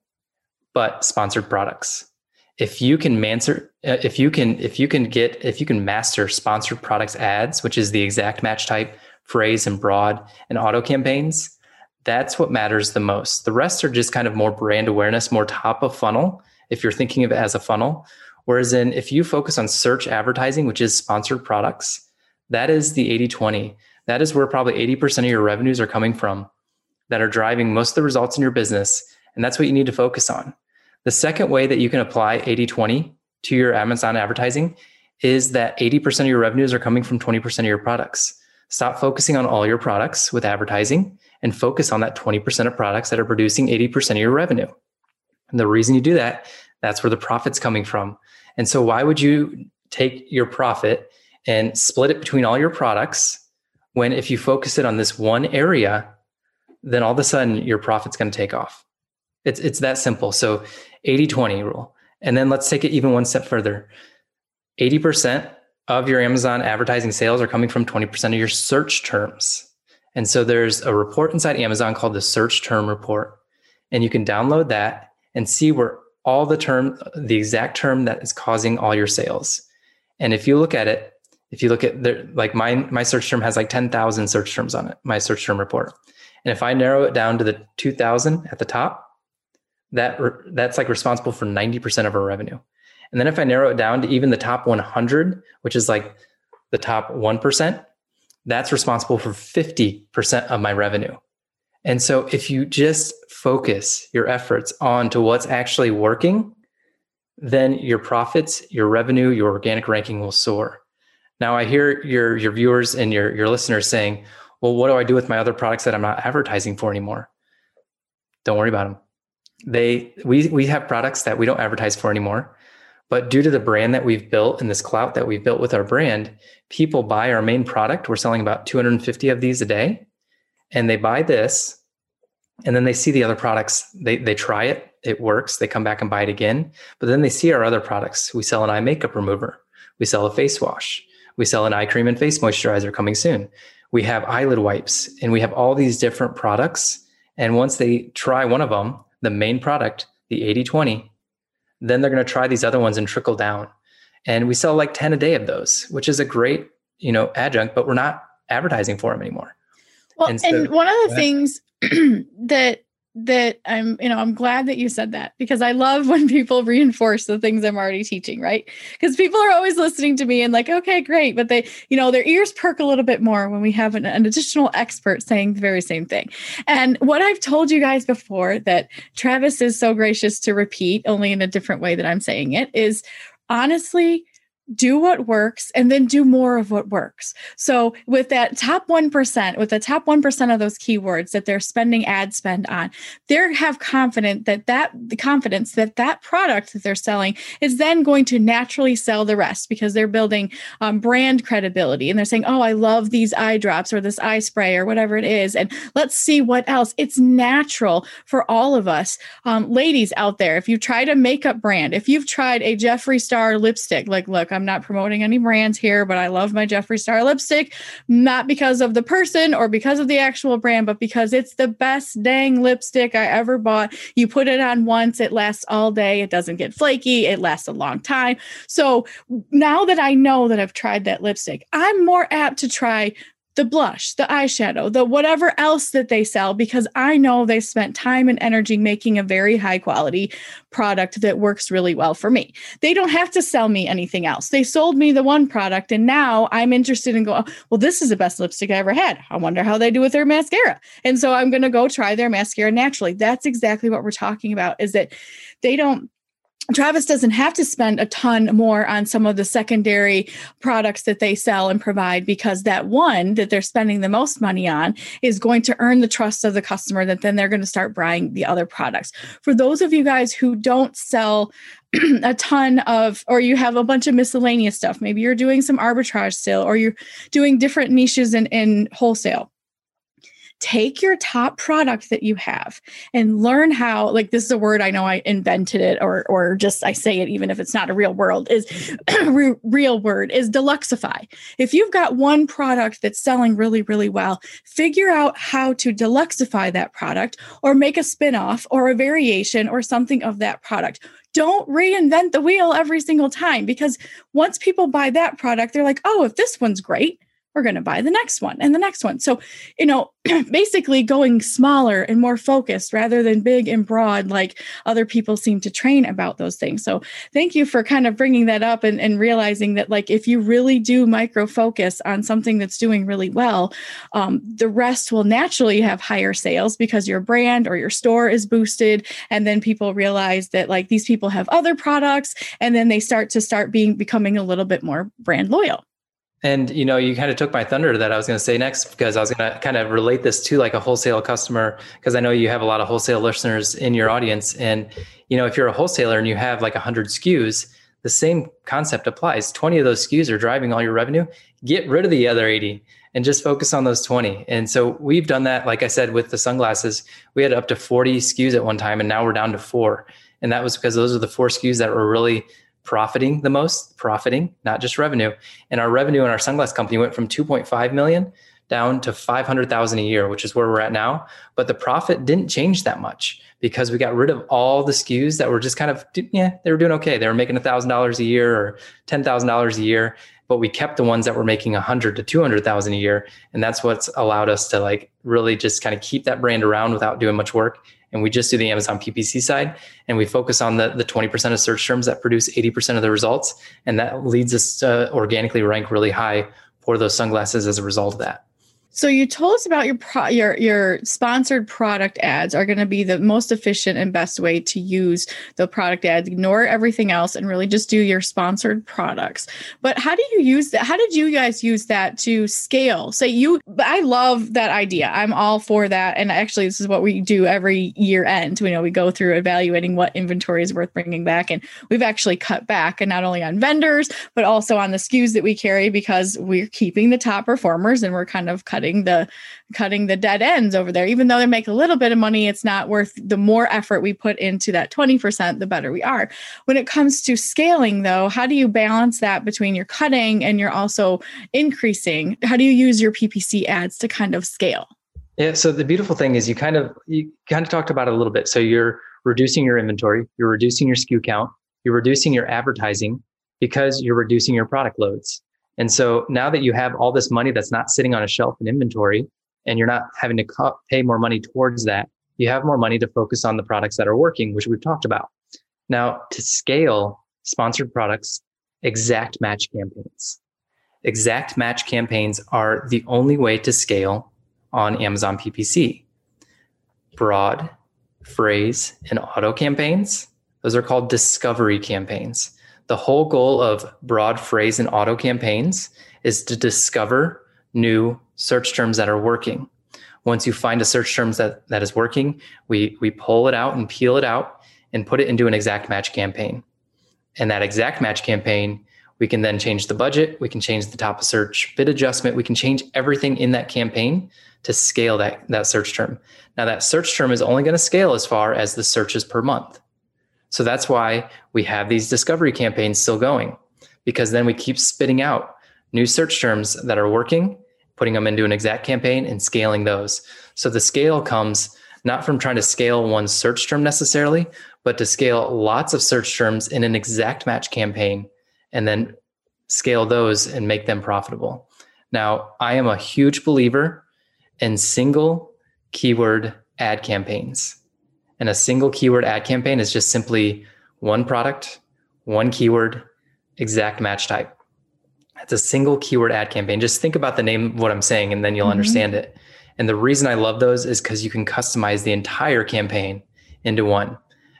[SPEAKER 3] but sponsored products. If you can master, if you can, if you can get, if you can master sponsored products ads, which is the exact match type, phrase, and broad and auto campaigns, that's what matters the most. The rest are just kind of more brand awareness, more top of funnel, if you're thinking of it as a funnel. Whereas in, if you focus on search advertising, which is sponsored products, that is the eighty twenty. That is where probably eighty percent of your revenues are coming from, that are driving most of the results in your business. And that's what you need to focus on. The second way that you can apply eighty twenty to your Amazon advertising is that eighty percent of your revenues are coming from twenty percent of your products. Stop focusing on all your products with advertising and focus on that twenty percent of products that are producing eighty percent of your revenue. And the reason you do that, that's where the profit's coming from. And so why would you take your profit and split it between all your products when if you focus it on this one area, then all of a sudden your profit's going to take off? It's it's that simple. So eighty twenty rule. And then let's take it even one step further. eighty percent of your Amazon advertising sales are coming from twenty percent of your search terms. And so there's a report inside Amazon called the Search Term Report. And you can download that and see where all the term, the exact term that is causing all your sales. And if you look at it, if you look at the, like my, my search term has like ten thousand search terms on it, my search term report. And if I narrow it down to the two thousand at the top, that that's like responsible for ninety percent of our revenue. And then if I narrow it down to even the top one hundred, which is like the top one percent, that's responsible for fifty percent of my revenue. And so if you just focus your efforts on to what's actually working, then your profits, your revenue, your organic ranking will soar. Now I hear your, your viewers and your, your listeners saying, well, what do I do with my other products that I'm not advertising for anymore? Don't worry about them. They, we, we have products that we don't advertise for anymore, but due to the brand that we've built and this clout that we've built with our brand, people buy our main product. We're selling about two hundred fifty of these a day, and they buy this, and then they see the other products. They, they try it. It works. They come back and buy it again, but then they see our other products. We sell an eye makeup remover. We sell a face wash. We sell an eye cream and face moisturizer coming soon. We have eyelid wipes, and we have all these different products. And once they try one of them, the main product, the eighty twenty, then they're going to try these other ones and trickle down. And we sell like ten a day of those, which is a great, you know, adjunct, but we're not advertising for them anymore.
[SPEAKER 1] Well, and, so, and one of the things that that I'm, you know, I'm glad that you said that, because I love when people reinforce the things I'm already teaching, right? Because people are always listening to me and like, okay, great. But they, you know, their ears perk a little bit more when we have an, an additional expert saying the very same thing. And what I've told you guys before that Travis is so gracious to repeat, only in a different way that I'm saying it, is honestly, do what works and then do more of what works. So with that top one percent, with the top one percent of those keywords that they're spending ad spend on, they have confident that that the confidence that that product that they're selling is then going to naturally sell the rest, because they're building um, brand credibility, and they're saying, oh, I love these eye drops or this eye spray or whatever it is. And let's see what else. It's natural for all of us. Um, ladies out there, if you've tried a makeup brand, if you've tried a Jeffree Star lipstick, like, look, I'm not promoting any brands here, but I love my Jeffree Star lipstick, not because of the person or because of the actual brand, but because it's the best dang lipstick I ever bought. You put it on once, it lasts all day. It doesn't get flaky. It lasts a long time. So now that I know that I've tried that lipstick, I'm more apt to try the blush, the eyeshadow, the whatever else that they sell, because I know they spent time and energy making a very high quality product that works really well for me. They don't have to sell me anything else. They sold me the one product, and now I'm interested in going, well, this is the best lipstick I ever had. I wonder how they do with their mascara. And so I'm going to go try their mascara naturally. That's exactly what we're talking about, is that they don't Travis doesn't have to spend a ton more on some of the secondary products that they sell and provide, because that one that they're spending the most money on is going to earn the trust of the customer, that then they're going to start buying the other products. For those of you guys who don't sell a ton of, or you have a bunch of miscellaneous stuff, maybe you're doing some arbitrage still, or you're doing different niches in, in wholesale. Take your top product that you have and learn how, like, this is a word, I know I invented it, or or just I say it even if it's not a real word, is real word is deluxify. If you've got one product that's selling really, really well, figure out how to deluxify that product, or make a spinoff or a variation or something of that product. Don't reinvent the wheel every single time, because once people buy that product, they're like, oh, if this one's great, we're going to buy the next one and the next one. So, you know, basically going smaller and more focused rather than big and broad, like other people seem to train about those things. So thank you for kind of bringing that up and, and realizing that, like, if you really do micro focus on something that's doing really well, um, the rest will naturally have higher sales because your brand or your store is boosted. And then people realize that, like, these people have other products, and then they start to start being, becoming a little bit more brand loyal.
[SPEAKER 3] And, you know, you kind of took my thunder that I was going to say next, because I was going to kind of relate this to like a wholesale customer, because I know you have a lot of wholesale listeners in your audience. And, you know, if you're a wholesaler and you have like one hundred S K Us, the same concept applies. twenty of those S K Us are driving all your revenue. Get rid of the other eighty and just focus on those twenty. And so we've done that, like I said, with the sunglasses. We had up to forty S K Us at one time, and now we're down to four. And that was because those are the four S K Us that were really profiting the most, profiting, not just revenue. And our revenue in our sunglass company went from two point five million down to five hundred thousand a year, which is where we're at now. But the profit didn't change that much because we got rid of all the S K Us that were just kind of, yeah, they were doing okay. They were making one thousand dollars a year or ten thousand dollars a year, but we kept the ones that were making one hundred to two hundred thousand a year. And that's what's allowed us to like really just kind of keep that brand around without doing much work. And we just do the Amazon P P C side, and we focus on the, the twenty percent of search terms that produce eighty percent of the results. And that leads us to organically rank really high for those sunglasses as a result of that.
[SPEAKER 1] So you told us about your pro- your your sponsored product ads are going to be the most efficient and best way to use the product ads. Ignore everything else and really just do your sponsored products. But how do you use that? How did you guys use that to scale? Say you, I love that idea. I'm all for that. And actually, this is what we do every year end. We know we go through evaluating what inventory is worth bringing back, and we've actually cut back, and not only on vendors but also on the S K Us that we carry, because we're keeping the top performers and we're kind of cutting the cutting the dead ends over there. Even though they make a little bit of money, it's not worth the more effort we put into that twenty percent, the better we are. When it comes to scaling though, how do you balance that between your cutting and you're also increasing? How do you use your P P C ads to kind of scale?
[SPEAKER 3] Yeah. So the beautiful thing is you kind of, you kind of talked about it a little bit. So you're reducing your inventory, you're reducing your S K U count, you're reducing your advertising because you're reducing your product loads. And so now that you have all this money that's not sitting on a shelf in inventory, and you're not having to co- pay more money towards that, you have more money to focus on the products that are working, which we've talked about. Now, to scale sponsored products, exact match campaigns. Exact match campaigns are the only way to scale on Amazon P P C. Broad, phrase, and auto campaigns, those are called discovery campaigns. The whole goal of broad, phrase, and auto campaigns is to discover new search terms that are working. Once you find a search terms that, that is working, we, we pull it out and peel it out and put it into an exact match campaign. And that exact match campaign, we can then change the budget, we can change the top of search bid adjustment, we can change everything in that campaign to scale that, that search term. Now that search term is only going to scale as far as the searches per month. So that's why we have these discovery campaigns still going, because then we keep spitting out new search terms that are working, putting them into an exact campaign and scaling those. So the scale comes not from trying to scale one search term necessarily, but to scale lots of search terms in an exact match campaign and then scale those and make them profitable. Now, I am a huge believer in single keyword ad campaigns. And a single keyword ad campaign is just simply one product, one keyword, exact match type. It's a single keyword ad campaign. Just think about the name of what I'm saying, and then you'll mm-hmm. understand it. And the reason I love those is because you can customize the entire campaign into one.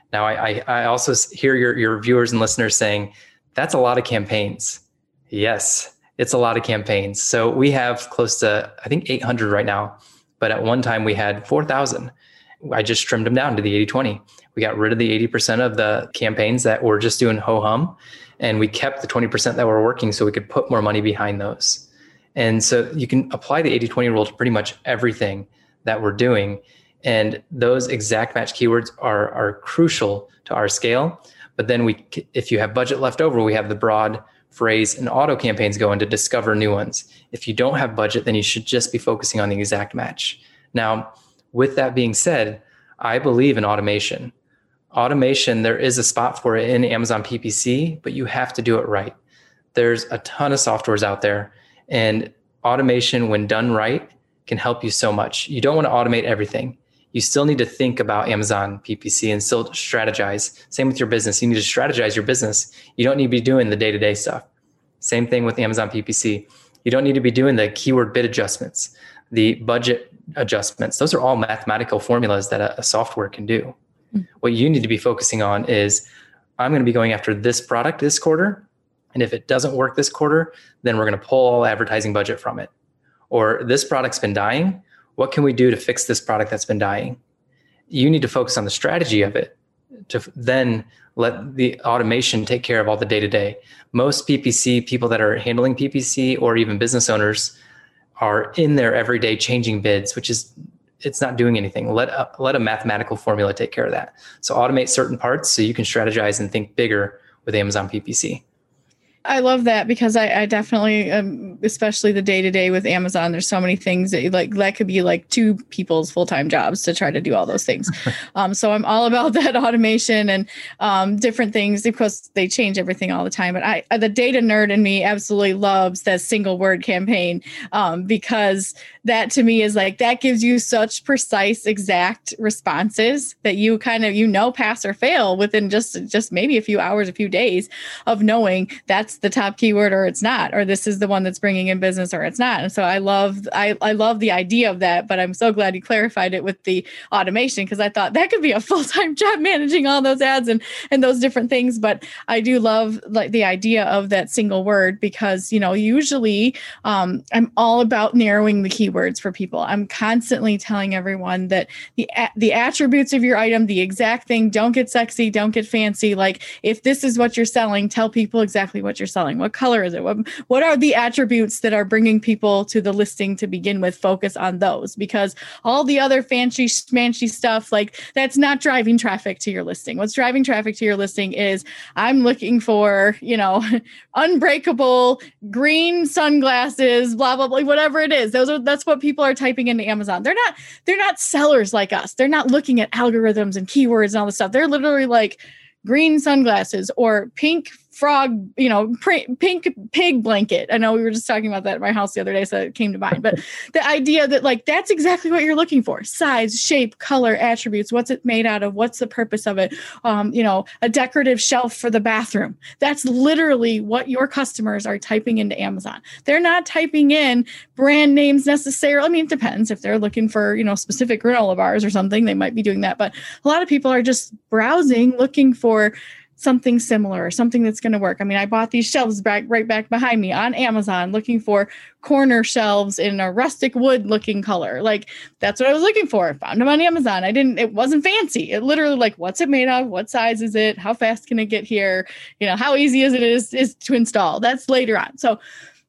[SPEAKER 3] Now, I, I, I also hear your, your viewers and listeners saying, that's a lot of campaigns. Yes, it's a lot of campaigns. So we have close to, I think, eight hundred right now. But at one time we had four thousand. I just trimmed them down to the eighty twenty. We got rid of the eighty percent of the campaigns that were just doing ho-hum. And we kept the twenty percent that were working so we could put more money behind those. And so you can apply the eighty twenty rule to pretty much everything that we're doing. And those exact match keywords are, are crucial to our scale. But then we, if you have budget left over, we have the broad phrase and auto campaigns going to discover new ones. If you don't have budget, then you should just be focusing on the exact match. Now, with that being said, I believe in automation. Automation, there is a spot for it in Amazon P P C, but you have to do it right. There's a ton of softwares out there, and automation, when done right, can help you so much. You don't want to automate everything. You still need to think about Amazon P P C and still strategize. Same with your business. You need to strategize your business. You don't need to be doing the day-to-day stuff. Same thing with Amazon P P C. You don't need to be doing the keyword bid adjustments, the budget adjustments. Those are all mathematical formulas that a, a software can do. Mm-hmm. What you need to be focusing on is, I'm going to be going after this product this quarter. And if it doesn't work this quarter, then we're going to pull all advertising budget from it. Or this product's been dying. What can we do to fix this product that's been dying? You need to focus on the strategy of it to then let the automation take care of all the day-to-day. Most P P C people that are handling P P C or even business owners are in there every day changing bids, which is, it's not doing anything. Let a, let a mathematical formula take care of that. So automate certain parts so you can strategize and think bigger with Amazon P P C.
[SPEAKER 1] I love that because I, I definitely, um, especially the day to day with Amazon, there's so many things that like that could be like two people's full time jobs to try to do all those things. um, so I'm all about that automation and um, different things because they change everything all the time. But I, the data nerd in me absolutely loves that single word campaign um, because that to me is like that gives you such precise, exact responses that you kind of you know pass or fail within just just maybe a few hours, a few days of knowing that's the top keyword or it's not, or this is the one that's bringing in business or it's not. And so I love, I, I love the idea of that, but I'm so glad you clarified it with the automation because I thought that could be a full-time job managing all those ads and, and those different things. But I do love like the idea of that single word because, you know, usually um, I'm all about narrowing the keywords for people. I'm constantly telling everyone that the, the attributes of your item, the exact thing, don't get sexy, don't get fancy. Like if this is what you're selling, tell people exactly what you're selling. What color is it? What, what are the attributes that are bringing people to the listing to begin with? Focus on those because all the other fancy schmancy stuff, like that's not driving traffic to your listing. What's driving traffic to your listing is I'm looking for, you know, unbreakable green sunglasses, blah, blah, blah, whatever it is. Those are, that's what people are typing into Amazon. They're not, they're not sellers like us. They're not looking at algorithms and keywords and all this stuff. They're literally like green sunglasses or pink frog, you know, pr- pink pig blanket. I know we were just talking about that at my house the other day, so it came to mind. But the idea that like, that's exactly what you're looking for. Size, shape, color, attributes. What's it made out of? What's the purpose of it? Um, you know, a decorative shelf for the bathroom. That's literally what your customers are typing into Amazon. They're not typing in brand names necessarily. I mean, it depends. If they're looking for, you know, specific granola bars or something, they might be doing that. But a lot of people are just browsing, looking for something similar, something that's going to work. I mean, I bought these shelves back right back behind me on Amazon, looking for corner shelves in a rustic wood looking color. Like that's what I was looking for. Found them on Amazon. I didn't, it wasn't fancy. It literally like, what's it made of? What size is it? How fast can it get here? You know, how easy is it is, is to install? That's later on. So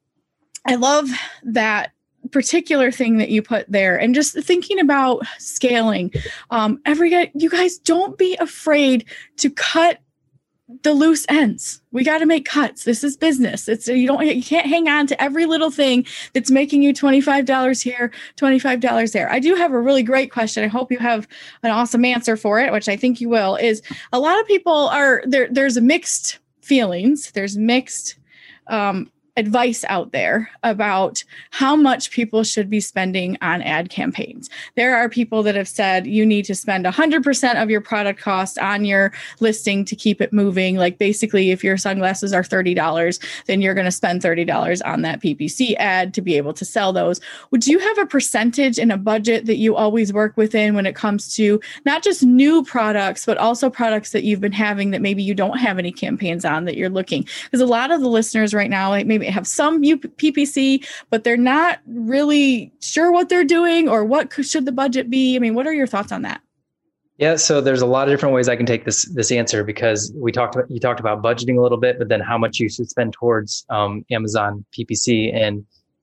[SPEAKER 1] I love that particular thing that you put there and just thinking about scaling. Um, every guy, you guys don't be afraid to cut the loose ends. We got to make cuts. This is business. It's you don't you can't hang on to every little thing that's making you twenty-five dollars here, twenty-five dollars there. I do have a really great question. I hope you have an awesome answer for it, which I think you will. Is a lot of people are there there's a mixed feelings. There's mixed um advice out there about how much people should be spending on ad campaigns. There are people that have said you need to spend one hundred percent of your product cost on your listing to keep it moving. Like basically, if your sunglasses are thirty dollars, then you're going to spend thirty dollars on that P P C ad to be able to sell those. Would you have a percentage and a budget that you always work within when it comes to not just new products, but also products that you've been having that maybe you don't have any campaigns on that you're looking? Because a lot of the listeners right now, like maybe have some P P C, but they're not really sure what they're doing or what should the budget be. I mean, what are your thoughts on that?
[SPEAKER 3] Yeah, so there's a lot of different ways I can take this this answer, because we talked about you talked about budgeting a little bit, but then how much you should spend towards um, Amazon P P C. And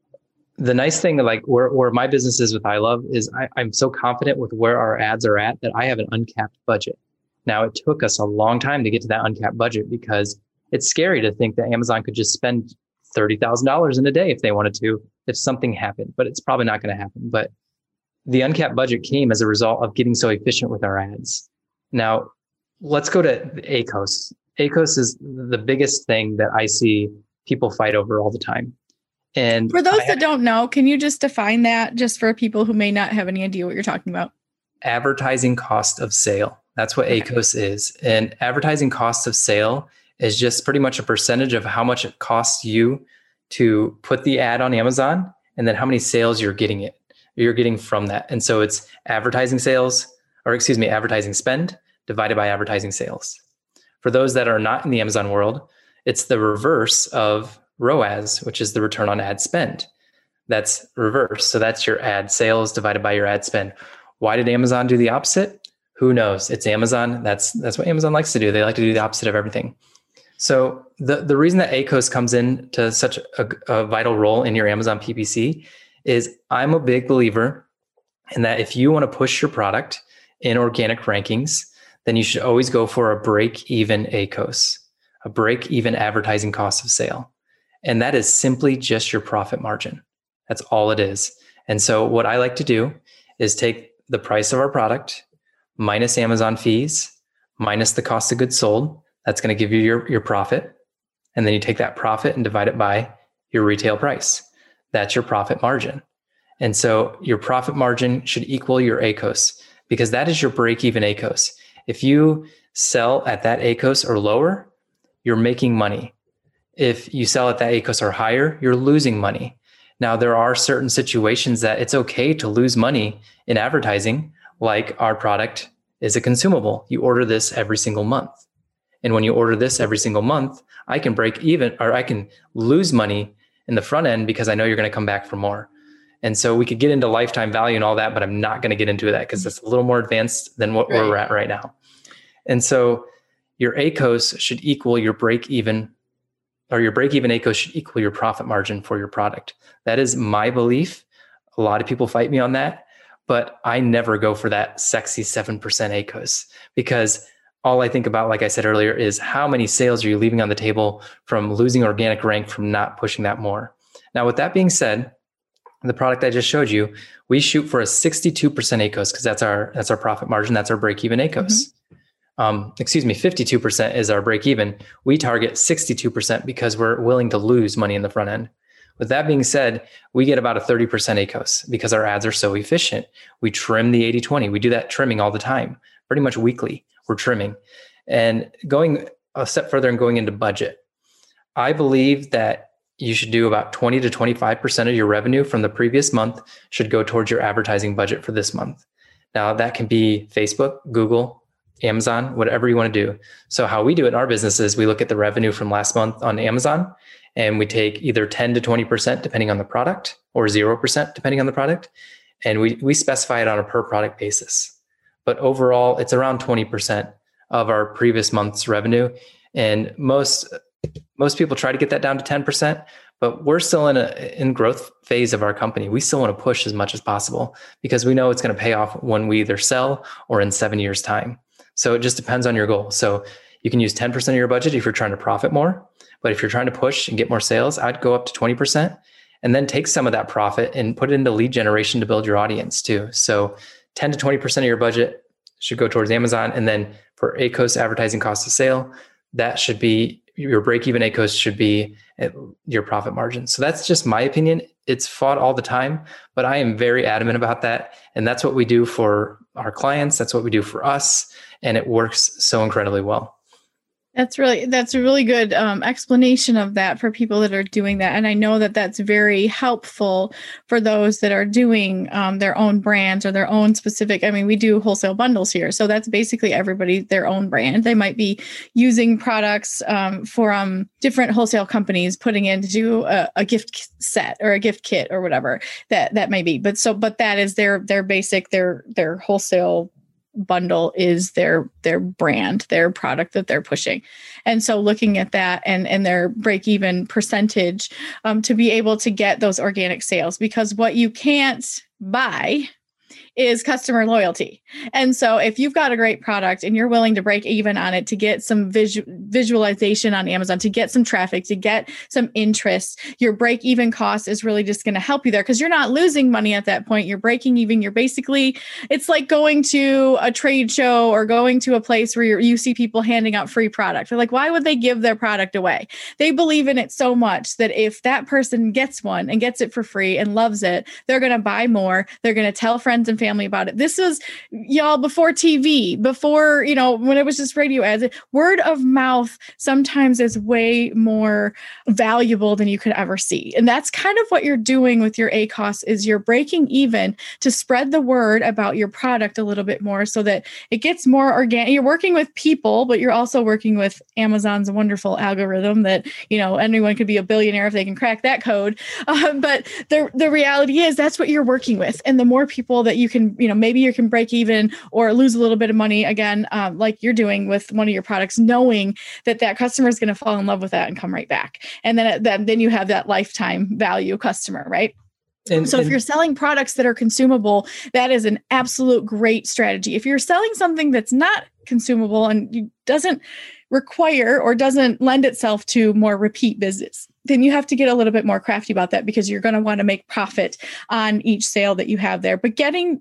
[SPEAKER 3] the nice thing, like where, where my business is with I Love, is I, I'm so confident with where our ads are at that I have an uncapped budget. Now, it took us a long time to get to that uncapped budget, because it's scary to think that Amazon could just spend thirty thousand dollars in a day if they wanted to, if something happened, but it's probably not going to happen. But the uncapped budget came as a result of getting so efficient with our ads. Now, let's go to A C O S. A C O S is the biggest thing that I see people fight over all the time. And
[SPEAKER 1] for those
[SPEAKER 3] I,
[SPEAKER 1] that don't know, can you just define that just for people who may not have any idea what you're talking about?
[SPEAKER 3] Advertising cost of sale. That's what okay. A C O S is. And advertising cost of sale is just pretty much a percentage of how much it costs you to put the ad on Amazon, and then how many sales you're getting it. You're getting from that. And so it's advertising sales, or excuse me, advertising spend divided by advertising sales. For those that are not in the Amazon world, it's the reverse of R O A S, which is the return on ad spend. That's reverse. So that's your ad sales divided by your ad spend. Why did Amazon do the opposite? Who knows? It's Amazon. That's that's what Amazon likes to do. They like to do the opposite of everything. So the, the reason that A C O S comes in to such a, a vital role in your Amazon P P C is I'm a big believer in that if you want to push your product in organic rankings, then you should always go for a break-even A C O S, a break-even advertising cost of sale. And that is simply just your profit margin. That's all it is. And so what I like to do is take the price of our product minus Amazon fees, minus the cost of goods sold. That's going to give you your, your profit. And then you take that profit and divide it by your retail price. That's your profit margin. And so your profit margin should equal your A C O S, because that is your break-even A C O S. If you sell at that A C O S or lower, you're making money. If you sell at that A C O S or higher, you're losing money. Now, there are certain situations that it's okay to lose money in advertising, like our product is a consumable. You order this every single month. And when you order this every single month, I can break even, or I can lose money in the front end because I know you're going to come back for more. And so we could get into lifetime value and all that, but I'm not going to get into that because it's a little more advanced than what right. we're at right now. And so your A C O S should equal your break even, or your break even A C O S should equal your profit margin for your product. That is my belief. A lot of people fight me on that, but I never go for that sexy seven percent A C O S, because all I think about, like I said earlier, is how many sales are you leaving on the table from losing organic rank, from not pushing that more. Now, with that being said, the product I just showed you, we shoot for a sixty-two percent A C O S, because that's our that's our profit margin. That's our break-even A C O S. Mm-hmm. Um, excuse me, fifty-two percent is our break-even. We target sixty-two percent because we're willing to lose money in the front end. With that being said, we get about a thirty percent A C O S because our ads are so efficient. We trim the eighty twenty. We do that trimming all the time, pretty much weekly. We're trimming. And going a step further and going into budget, I believe that you should do about twenty to twenty-five percent of your revenue from the previous month should go towards your advertising budget for this month. Now, that can be Facebook, Google, Amazon, whatever you want to do. So how we do it in our business is we look at the revenue from last month on Amazon, and we take either ten to twenty percent depending on the product, or zero percent depending on the product. And we, we specify it on a per product basis. But overall, it's around twenty percent of our previous month's revenue. And most most people try to get that down to ten percent, but we're still in a in growth phase of our company. We still want to push as much as possible because we know it's going to pay off when we either sell or in seven years' time. So it just depends on your goal. So you can use ten percent of your budget if you're trying to profit more. But if you're trying to push and get more sales, I'd go up to twenty percent and then take some of that profit and put it into lead generation to build your audience too. So ten to twenty percent of your budget should go towards Amazon. And then for A C O S, advertising cost of sale, that should be your break-even A C O S should be at your profit margin. So that's just my opinion. It's fought all the time, but I am very adamant about that. And that's what we do for our clients. That's what we do for us. And it works so incredibly well.
[SPEAKER 1] That's really, that's a really good um, explanation of that for people that are doing that. And I know that that's very helpful for those that are doing um, their own brands or their own specific, I mean, we do wholesale bundles here. So that's basically everybody, their own brand. They might be using products um, from different wholesale companies, putting into a, a gift set or a gift kit or whatever that, that may be. But so, but that is their, their basic, their, their wholesale bundle is their their brand, their product that they're pushing. And so looking at that and, and their break-even percentage um, to be able to get those organic sales, because what you can't buy is customer loyalty. And so if you've got a great product and you're willing to break even on it to get some visu- visualization on Amazon, to get some traffic, to get some interest, your break even cost is really just going to help you there because you're not losing money at that point. You're breaking even. You're basically, it's like going to a trade show or going to a place where you're, you see people handing out free product. They're like, why would they give their product away? They believe in it so much that if that person gets one and gets it for free and loves it, they're going to buy more. They're going to tell friends and family about it. This was, y'all, before T V, before, you know, when it was just radio ads. Word of mouth sometimes is way more valuable than you could ever see. And that's kind of what you're doing with your A C O S is you're breaking even to spread the word about your product a little bit more so that it gets more organic. You're working with people, but you're also working with Amazon's wonderful algorithm that, you know, anyone could be a billionaire if they can crack that code. Uh, but the, the reality is that's what you're working with. And the more people that you can, you know, maybe you can break even or lose a little bit of money again, um, like you're doing with one of your products, knowing that that customer is going to fall in love with that and come right back. And then, then, then you have that lifetime value customer, right? And, so if and, you're selling products that are consumable, that is an absolute great strategy. If you're selling something that's not consumable and doesn't require or doesn't lend itself to more repeat business, then you have to get a little bit more crafty about that because you're going to want to make profit on each sale that you have there. But getting,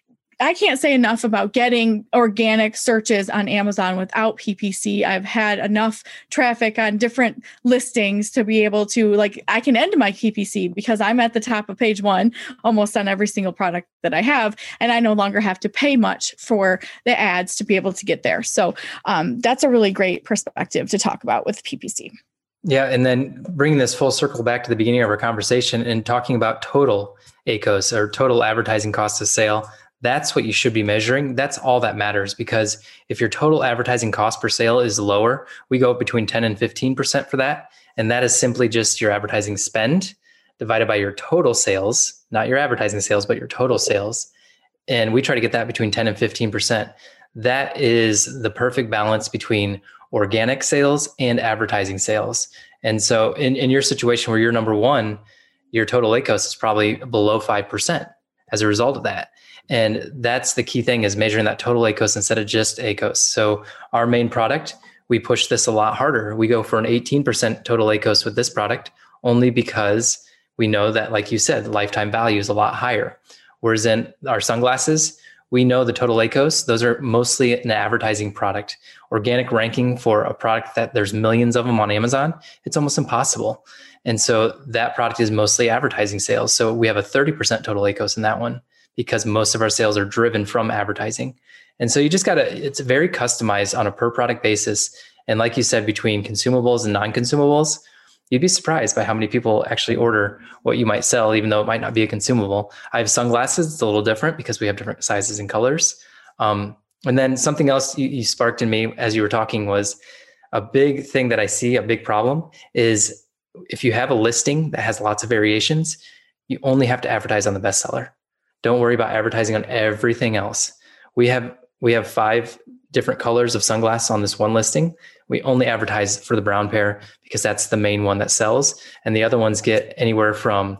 [SPEAKER 1] I can't say enough about getting organic searches on Amazon without P P C. I've had enough traffic on different listings to be able to, like, I can end my P P C because I'm at the top of page one almost on every single product that I have. And I no longer have to pay much for the ads to be able to get there. So um, that's a really great perspective to talk about with P P C.
[SPEAKER 3] Yeah. And then bringing this full circle back to the beginning of our conversation and talking about total A C O S or total advertising cost of sale. That's what you should be measuring. That's all that matters, because if your total advertising cost per sale is lower, we go between ten and fifteen percent for that. And that is simply just your advertising spend divided by your total sales, not your advertising sales, but your total sales. And we try to get that between ten and fifteen percent. That is the perfect balance between organic sales and advertising sales. And so in, in your situation where you're number one, your total A C O S is probably below five percent as a result of that. And that's the key thing, is measuring that total A C O S instead of just A C O S. So our main product, we push this a lot harder. We go for an eighteen percent total A C O S with this product, only because we know that, like you said, the lifetime value is a lot higher. Whereas in our sunglasses, we know the total A C O S, those are mostly an advertising product. Organic ranking for a product that there's millions of them on Amazon, it's almost impossible. And so that product is mostly advertising sales. So we have a thirty percent total A C O S in that one, because most of our sales are driven from advertising. And so you just got to, it's very customized on a per product basis. And like you said, between consumables and non-consumables, you'd be surprised by how many people actually order what you might sell, even though it might not be a consumable. I have sunglasses. It's a little different because we have different sizes and colors. Um, and then something else you, you sparked in me as you were talking was a big thing that I see, a big problem is if you have a listing that has lots of variations, you only have to advertise on the bestseller. Don't worry about advertising on everything else. We have we have five different colors of sunglasses on this one listing. We only advertise for the brown pair because that's the main one that sells. And the other ones get anywhere from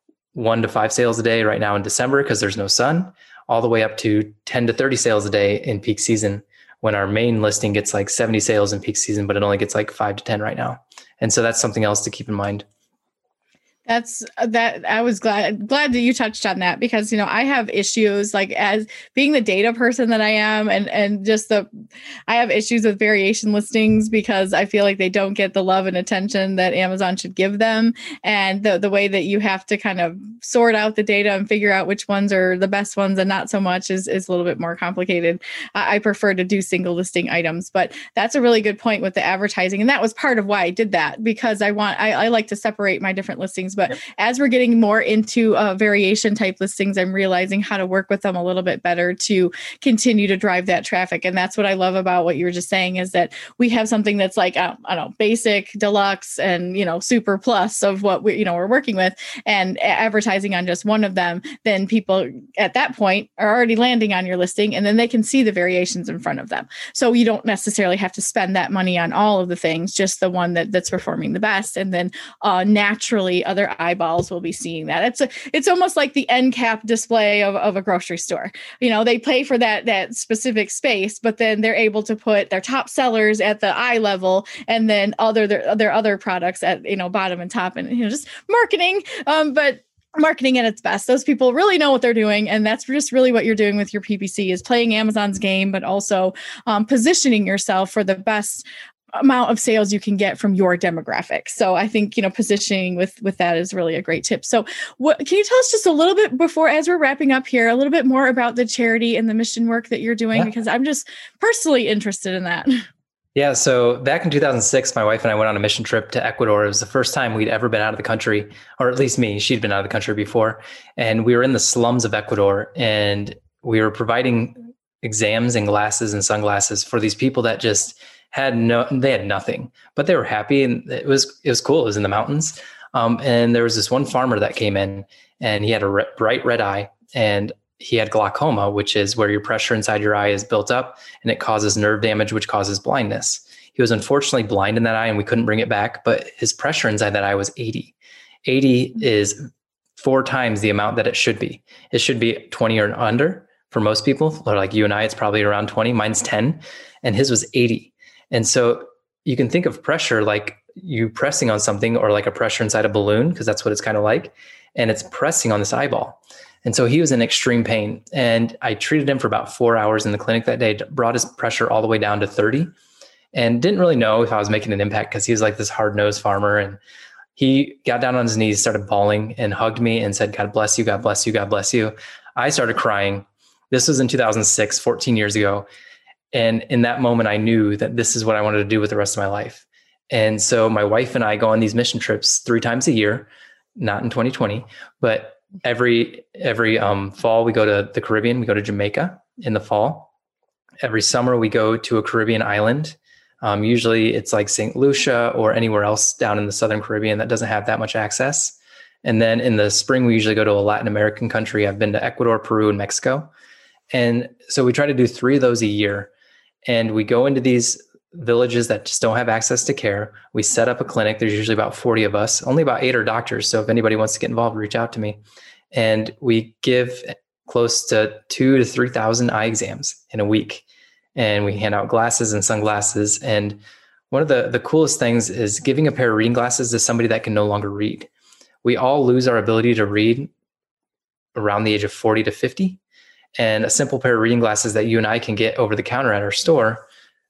[SPEAKER 3] one to five sales a day right now in December because there's no sun, all the way up to ten to thirty sales a day in peak season, when our main listing gets like seventy sales in peak season, but it only gets like five to ten right now. And so that's something else to keep in mind.
[SPEAKER 1] That's that. I was glad glad that you touched on that because, you know, I have issues like as being the data person that I am and, and just the, I have issues with variation listings because I feel like they don't get the love and attention that Amazon should give them. And the, the way that you have to kind of sort out the data and figure out which ones are the best ones and not so much is, is a little bit more complicated. I, I prefer to do single listing items, but that's a really good point with the advertising. And that was part of why I did that because I want, I, I like to separate my different listings. But yep. As we're getting more into uh, variation type listings, I'm realizing how to work with them a little bit better to continue to drive that traffic. And that's what I love about what you were just saying is that we have something that's like, uh, I don't know, basic, deluxe, and, you know, super plus of what we, you know, we're working with and advertising on just one of them. Then people at that point are already landing on your listing and then they can see the variations in front of them. So you don't necessarily have to spend that money on all of the things, just the one that, that's performing the best. And then uh, naturally other eyeballs will be seeing that. It's a, it's almost like the end cap display of, of a grocery store. You know, they pay for that, that specific space, but then they're able to put their top sellers at the eye level and then other, their, their other products at, you know, bottom and top and, you know, just marketing. Um, but marketing at its best. Those people really know what they're doing. And that's just really what you're doing with your P P C is playing Amazon's game, but also um, positioning yourself for the best amount of sales you can get from your demographic. So I think, you know, positioning with, with that is really a great tip. So what, can you tell us just a little bit before, as we're wrapping up here, a little bit more about the charity and the mission work that you're doing? Yeah. Because I'm just personally interested in that.
[SPEAKER 3] Yeah. So back in two thousand six, my wife and I went on a mission trip to Ecuador. It was the first time we'd ever been out of the country, or at least me, she'd been out of the country before. And we were in the slums of Ecuador and we were providing exams and glasses and sunglasses for these people that just had no, they had nothing, but they were happy. And it was, it was cool. It was in the mountains. Um, and there was this one farmer that came in and he had a re- bright red eye and he had glaucoma, which is where your pressure inside your eye is built up and it causes nerve damage, which causes blindness. He was unfortunately blind in that eye and we couldn't bring it back, but his pressure inside that eye was eighty. eighty is four times the amount that it should be. It should be twenty or under for most people, or like you and I, it's probably around twenty, mine's ten, and his was eighty. And so you can think of pressure like you pressing on something or like a pressure inside a balloon, because that's what it's kind of like. And it's pressing on this eyeball. And so he was in extreme pain. And I treated him for about four hours in the clinic that day, brought his pressure all the way down to thirty, and didn't really know if I was making an impact because he was like this hard-nosed farmer. And he got down on his knees, started bawling and hugged me and said, "God bless you, God bless you, God bless you." I started crying. This was in two thousand six, fourteen years ago. And in that moment, I knew that this is what I wanted to do with the rest of my life. And so my wife and I go on these mission trips three times a year, not in twenty twenty, but every every um, fall we go to the Caribbean. We go to Jamaica in the fall. Every summer we go to a Caribbean island. Um, usually it's like Saint Lucia or anywhere else down in the Southern Caribbean that doesn't have that much access. And then in the spring, we usually go to a Latin American country. I've been to Ecuador, Peru, and Mexico. And so we try to do three of those a year. And we go into these villages that just don't have access to care. We set up a clinic. There's usually about forty of us, only about eight are doctors. So if anybody wants to get involved, reach out to me. And we give close to two to three thousand eye exams in a week. And we hand out glasses and sunglasses. And one of the, the coolest things is giving a pair of reading glasses to somebody that can no longer read. We all lose our ability to read around the age of forty to fifty. And a simple pair of reading glasses that you and I can get over the counter at our store,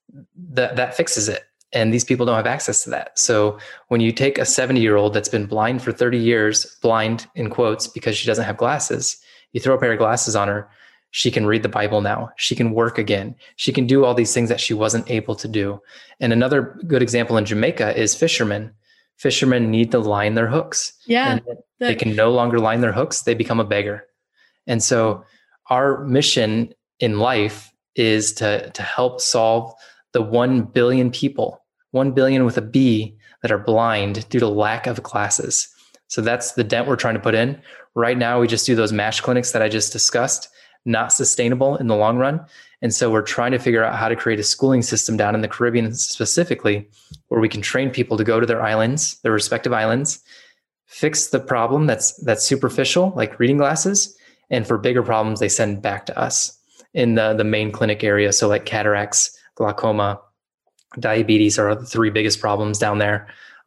[SPEAKER 3] that, that fixes it. And these people don't have access to that. So when you take a seventy year old that's been blind for thirty years, blind in quotes, because she doesn't have glasses, you throw a pair of glasses on her, she can read the Bible now. She can work again. She can do all these things that she wasn't able to do. And another good example in Jamaica is fishermen. Fishermen need to line their hooks.
[SPEAKER 1] Yeah.
[SPEAKER 3] And they can no longer line their hooks. They become a beggar. And so our mission in life is to, to help solve the one billion people, one billion with a B, that are blind due to lack of classes. So that's the dent we're trying to put in. Right now, we just do those MASH clinics that I just discussed, not sustainable in the long run. And so we're trying to figure out how to create a schooling system down in the Caribbean specifically, where we can train people to go to their islands, their respective islands, fix the problem that's that's superficial, like reading glasses. And for bigger problems, they send back to us in the, the main clinic area. So like cataracts, glaucoma, diabetes are the three biggest problems down there.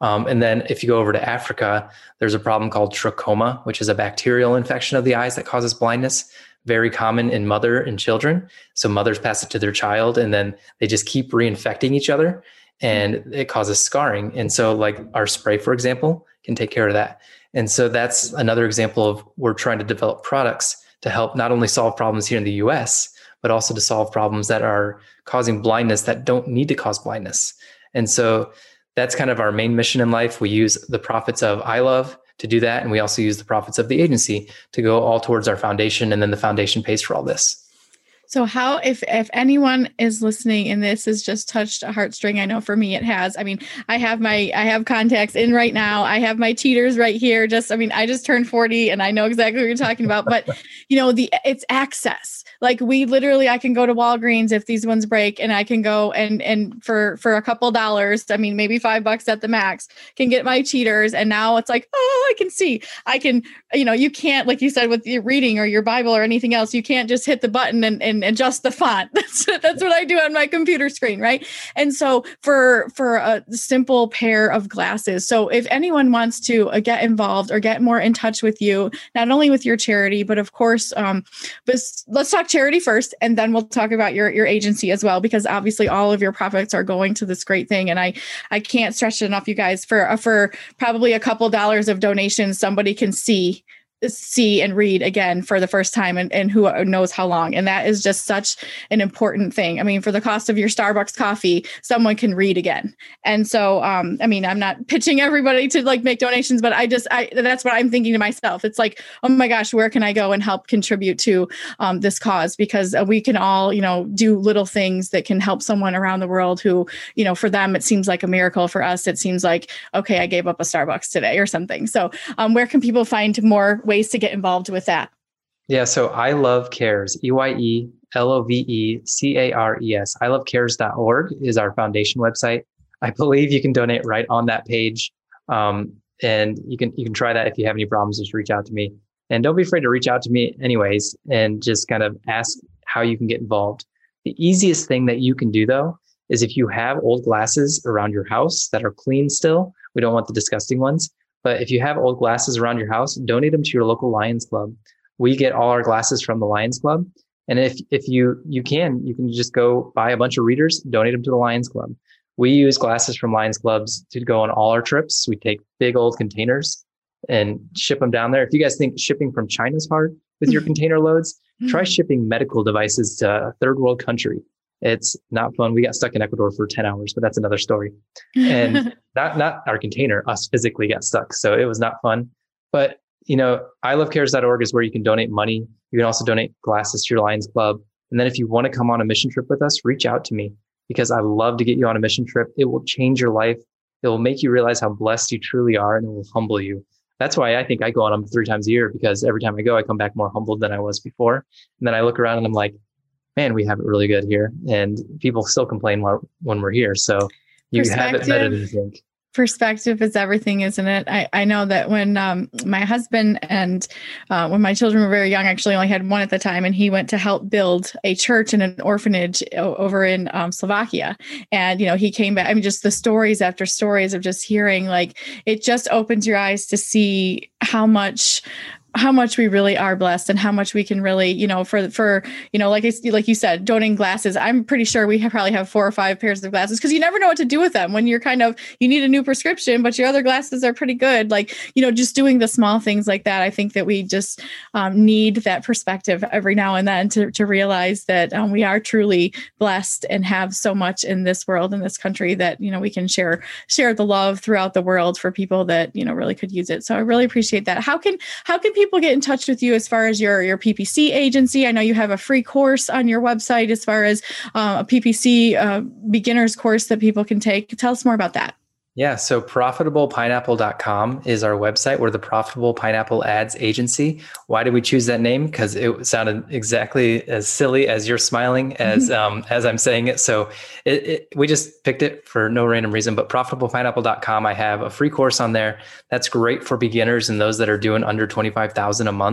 [SPEAKER 3] Um, and then if you go over to Africa, there's a problem called trachoma, which is a bacterial infection of the eyes that causes blindness. Very common in mother and children. So mothers pass it to their child, and then they just keep reinfecting each other, and it causes scarring. And so like our spray, for example, can take care of that. And so that's another example of we're trying to develop products to help not only solve problems here in the U S, but also to solve problems that are causing blindness that don't need to cause blindness. And so that's kind of our main mission in life. We use the profits of iLove to do that. And we also use the profits of the agency to go all towards our foundation. And then the foundation pays for all this.
[SPEAKER 1] So how, if if anyone is listening and this has just touched a heartstring, I know for me it has. I mean, I have my, I have contacts in right now. I have my teeters right here. Just, I mean, I just turned forty and I know exactly what you're talking about, but you know, the, it's access. Like we literally, I can go to Walgreens if these ones break, and I can go and, and for, for a couple dollars, I mean, maybe five bucks at the max, can get my cheaters. And now it's like, oh, I can see, I can, you know, you can't, like you said, with your reading or your Bible or anything else, you can't just hit the button and, and adjust the font. That's, that's what I do on my computer screen. Right. And so for, for a simple pair of glasses. So if anyone wants to uh, get involved or get more in touch with you, not only with your charity, but of course, um, but let's talk charity first, and then we'll talk about your, your agency as well, because obviously all of your profits are going to this great thing. And I, I can't stretch it enough, you guys, for, uh, for probably a couple dollars of donations, somebody can see see and read again for the first time, and, and who knows how long. And that is just such an important thing. I mean, for the cost of your Starbucks coffee, someone can read again. And so, um, I mean, I'm not pitching everybody to like make donations, but I just, I, that's what I'm thinking to myself. It's like, oh my gosh, where can I go and help contribute to um, this cause? Because uh, we can all, you know, do little things that can help someone around the world who, you know, for them, it seems like a miracle. For us, it seems like, okay, I gave up a Starbucks today or something. So um, where can people find more ways to get involved with that?
[SPEAKER 3] Yeah. So iLove Cares, E Y E L O V E C A R E S. i love cares dot org is our foundation website. I believe you can donate right on that page. Um, and you can, you can try that. If you have any problems, just reach out to me, and don't be afraid to reach out to me anyways, and just kind of ask how you can get involved. The easiest thing that you can do though, is if you have old glasses around your house that are clean still, we don't want the disgusting ones. But if you have old glasses around your house, donate them to your local Lions Club. We get all our glasses from the Lions Club. And if if you you can, you can just go buy a bunch of readers, donate them to the Lions Club. We use glasses from Lions Clubs to go on all our trips. We take big old containers and ship them down there. If you guys think shipping from China is hard with your container loads, try shipping medical devices to a third world country. It's not fun. We got stuck in Ecuador for ten hours, but that's another story. And not, not our container, us physically got stuck. So it was not fun. But, you know, i love cares dot org is where you can donate money. You can also donate glasses to your Lions Club. And then if you want to come on a mission trip with us, reach out to me, because I love to get you on a mission trip. It will change your life. It will make you realize how blessed you truly are, and it will humble you. That's why I think I go on them three times a year, because every time I go, I come back more humbled than I was before. And then I look around and I'm like, man, we have it really good here. And people still complain while, when we're here. So you have it better than you think.
[SPEAKER 1] Perspective is everything, isn't it? I, I know that when um, my husband and uh, when my children were very young, actually only had one at the time, and he went to help build a church and an orphanage o- over in um, Slovakia. And, you know, he came back. I mean, just the stories after stories of just hearing, like, it just opens your eyes to see how much how much we really are blessed, and how much we can really, you know, for, for, you know, like, I, like you said, donating glasses. I'm pretty sure we have probably have four or five pairs of glasses, because you never know what to do with them when you're kind of, you need a new prescription, but your other glasses are pretty good. Like, you know, just doing the small things like that. I think that we just um, need that perspective every now and then to, to realize that um, we are truly blessed and have so much in this world, in this country, that, you know, we can share, share the love throughout the world for people that, you know, really could use it. So I really appreciate that. How can, how can people get in touch with you as far as your, your P P C agency? I know you have a free course on your website as far as uh, a P P C uh, beginner's course that people can take. Tell us more about that.
[SPEAKER 3] Yeah. So profitable pineapple dot com is our website. We're the Profitable Pineapple Ads Agency. Why did we choose that name? Because it sounded exactly as silly as you're smiling as um, as I'm saying it. So it, it, we just picked it for no random reason. But profitable pineapple dot com, I have a free course on there that's great for beginners and those that are doing under twenty-five thousand a month.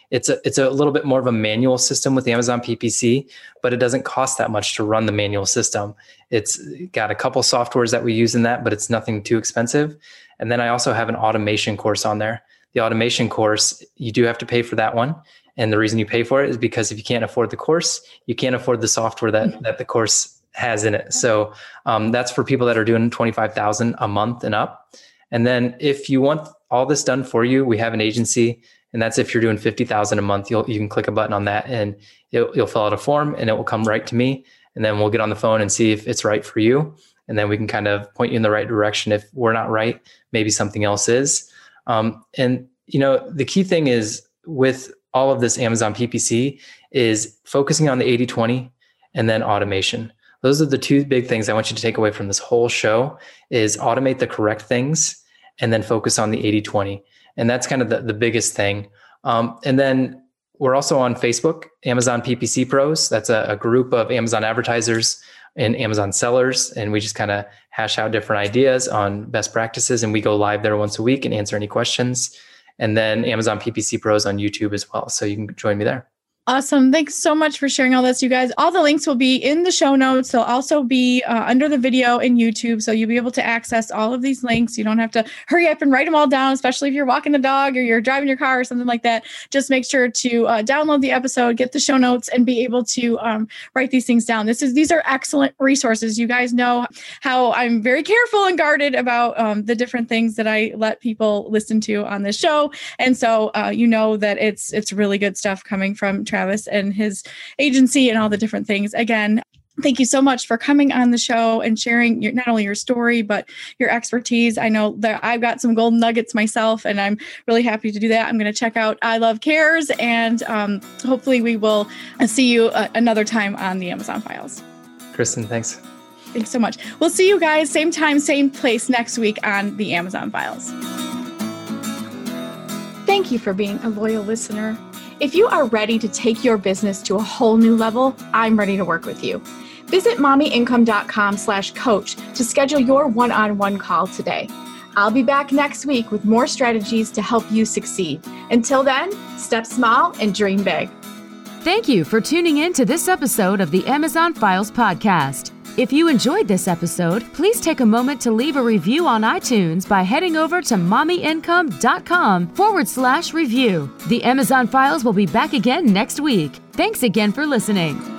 [SPEAKER 3] It's a it's a little bit more of a manual system with Amazon P P C, but it doesn't cost that much to run the manual system. It's got a couple softwares that we use in that, but it's nothing too expensive. And then I also have an automation course on there. The automation course, you do have to pay for that one. And the reason you pay for it is because if you can't afford the course, you can't afford the software that, that the course has in it. So um, that's for people that are doing twenty-five thousand a month and up. And then if you want all this done for you, we have an agency, and that's if you're doing fifty thousand a month, you'll, you can click a button on that and it, you'll fill out a form and it will come right to me. And then we'll get on the phone and see if it's right for you. And then we can kind of point you in the right direction. If we're not right, maybe something else is. Um, and, you know, the key thing is with all of this Amazon P P C is focusing on the eighty twenty and then automation. Those are the two big things I want you to take away from this whole show is automate the correct things and then focus on the eighty twenty. And that's kind of the, the biggest thing. Um, and then we're also on Facebook, Amazon P P C Pros. That's a, a group of Amazon advertisers and Amazon sellers. And we just kind of hash out different ideas on best practices. And we go live there once a week and answer any questions. And then Amazon P P C Pros on YouTube as well. So you can join me there.
[SPEAKER 1] Awesome. Thanks so much for sharing all this, you guys. All the links will be in the show notes. They'll also be uh, under the video in YouTube. So you'll be able to access all of these links. You don't have to hurry up and write them all down, especially if you're walking the dog or you're driving your car or something like that. Just make sure to uh, download the episode, get the show notes, and be able to um, write these things down. This is These are excellent resources. You guys know how I'm very careful and guarded about um, the different things that I let people listen to on this show. And so uh, you know that it's it's really good stuff coming from Travis and his agency and all the different things. Again, thank you so much for coming on the show and sharing your, not only your story, but your expertise. I know that I've got some golden nuggets myself, and I'm really happy to do that. I'm going to check out I Love Cares, and um, hopefully we will see you uh, another time on the Amazon Files.
[SPEAKER 3] Kristen, thanks.
[SPEAKER 1] Thanks so much. We'll see you guys same time, same place next week on the Amazon Files. Thank you for being a loyal listener. If you are ready to take your business to a whole new level, I'm ready to work with you. Visit mommyincome.com slash coach to schedule your one-on-one call today. I'll be back next week with more strategies to help you succeed. Until then, step small and dream big.
[SPEAKER 2] Thank you for tuning in to this episode of the Amazon Files podcast. If you enjoyed this episode, please take a moment to leave a review on iTunes by heading over to mommyincome.com forward slash review. The Amazon Files will be back again next week. Thanks again for listening.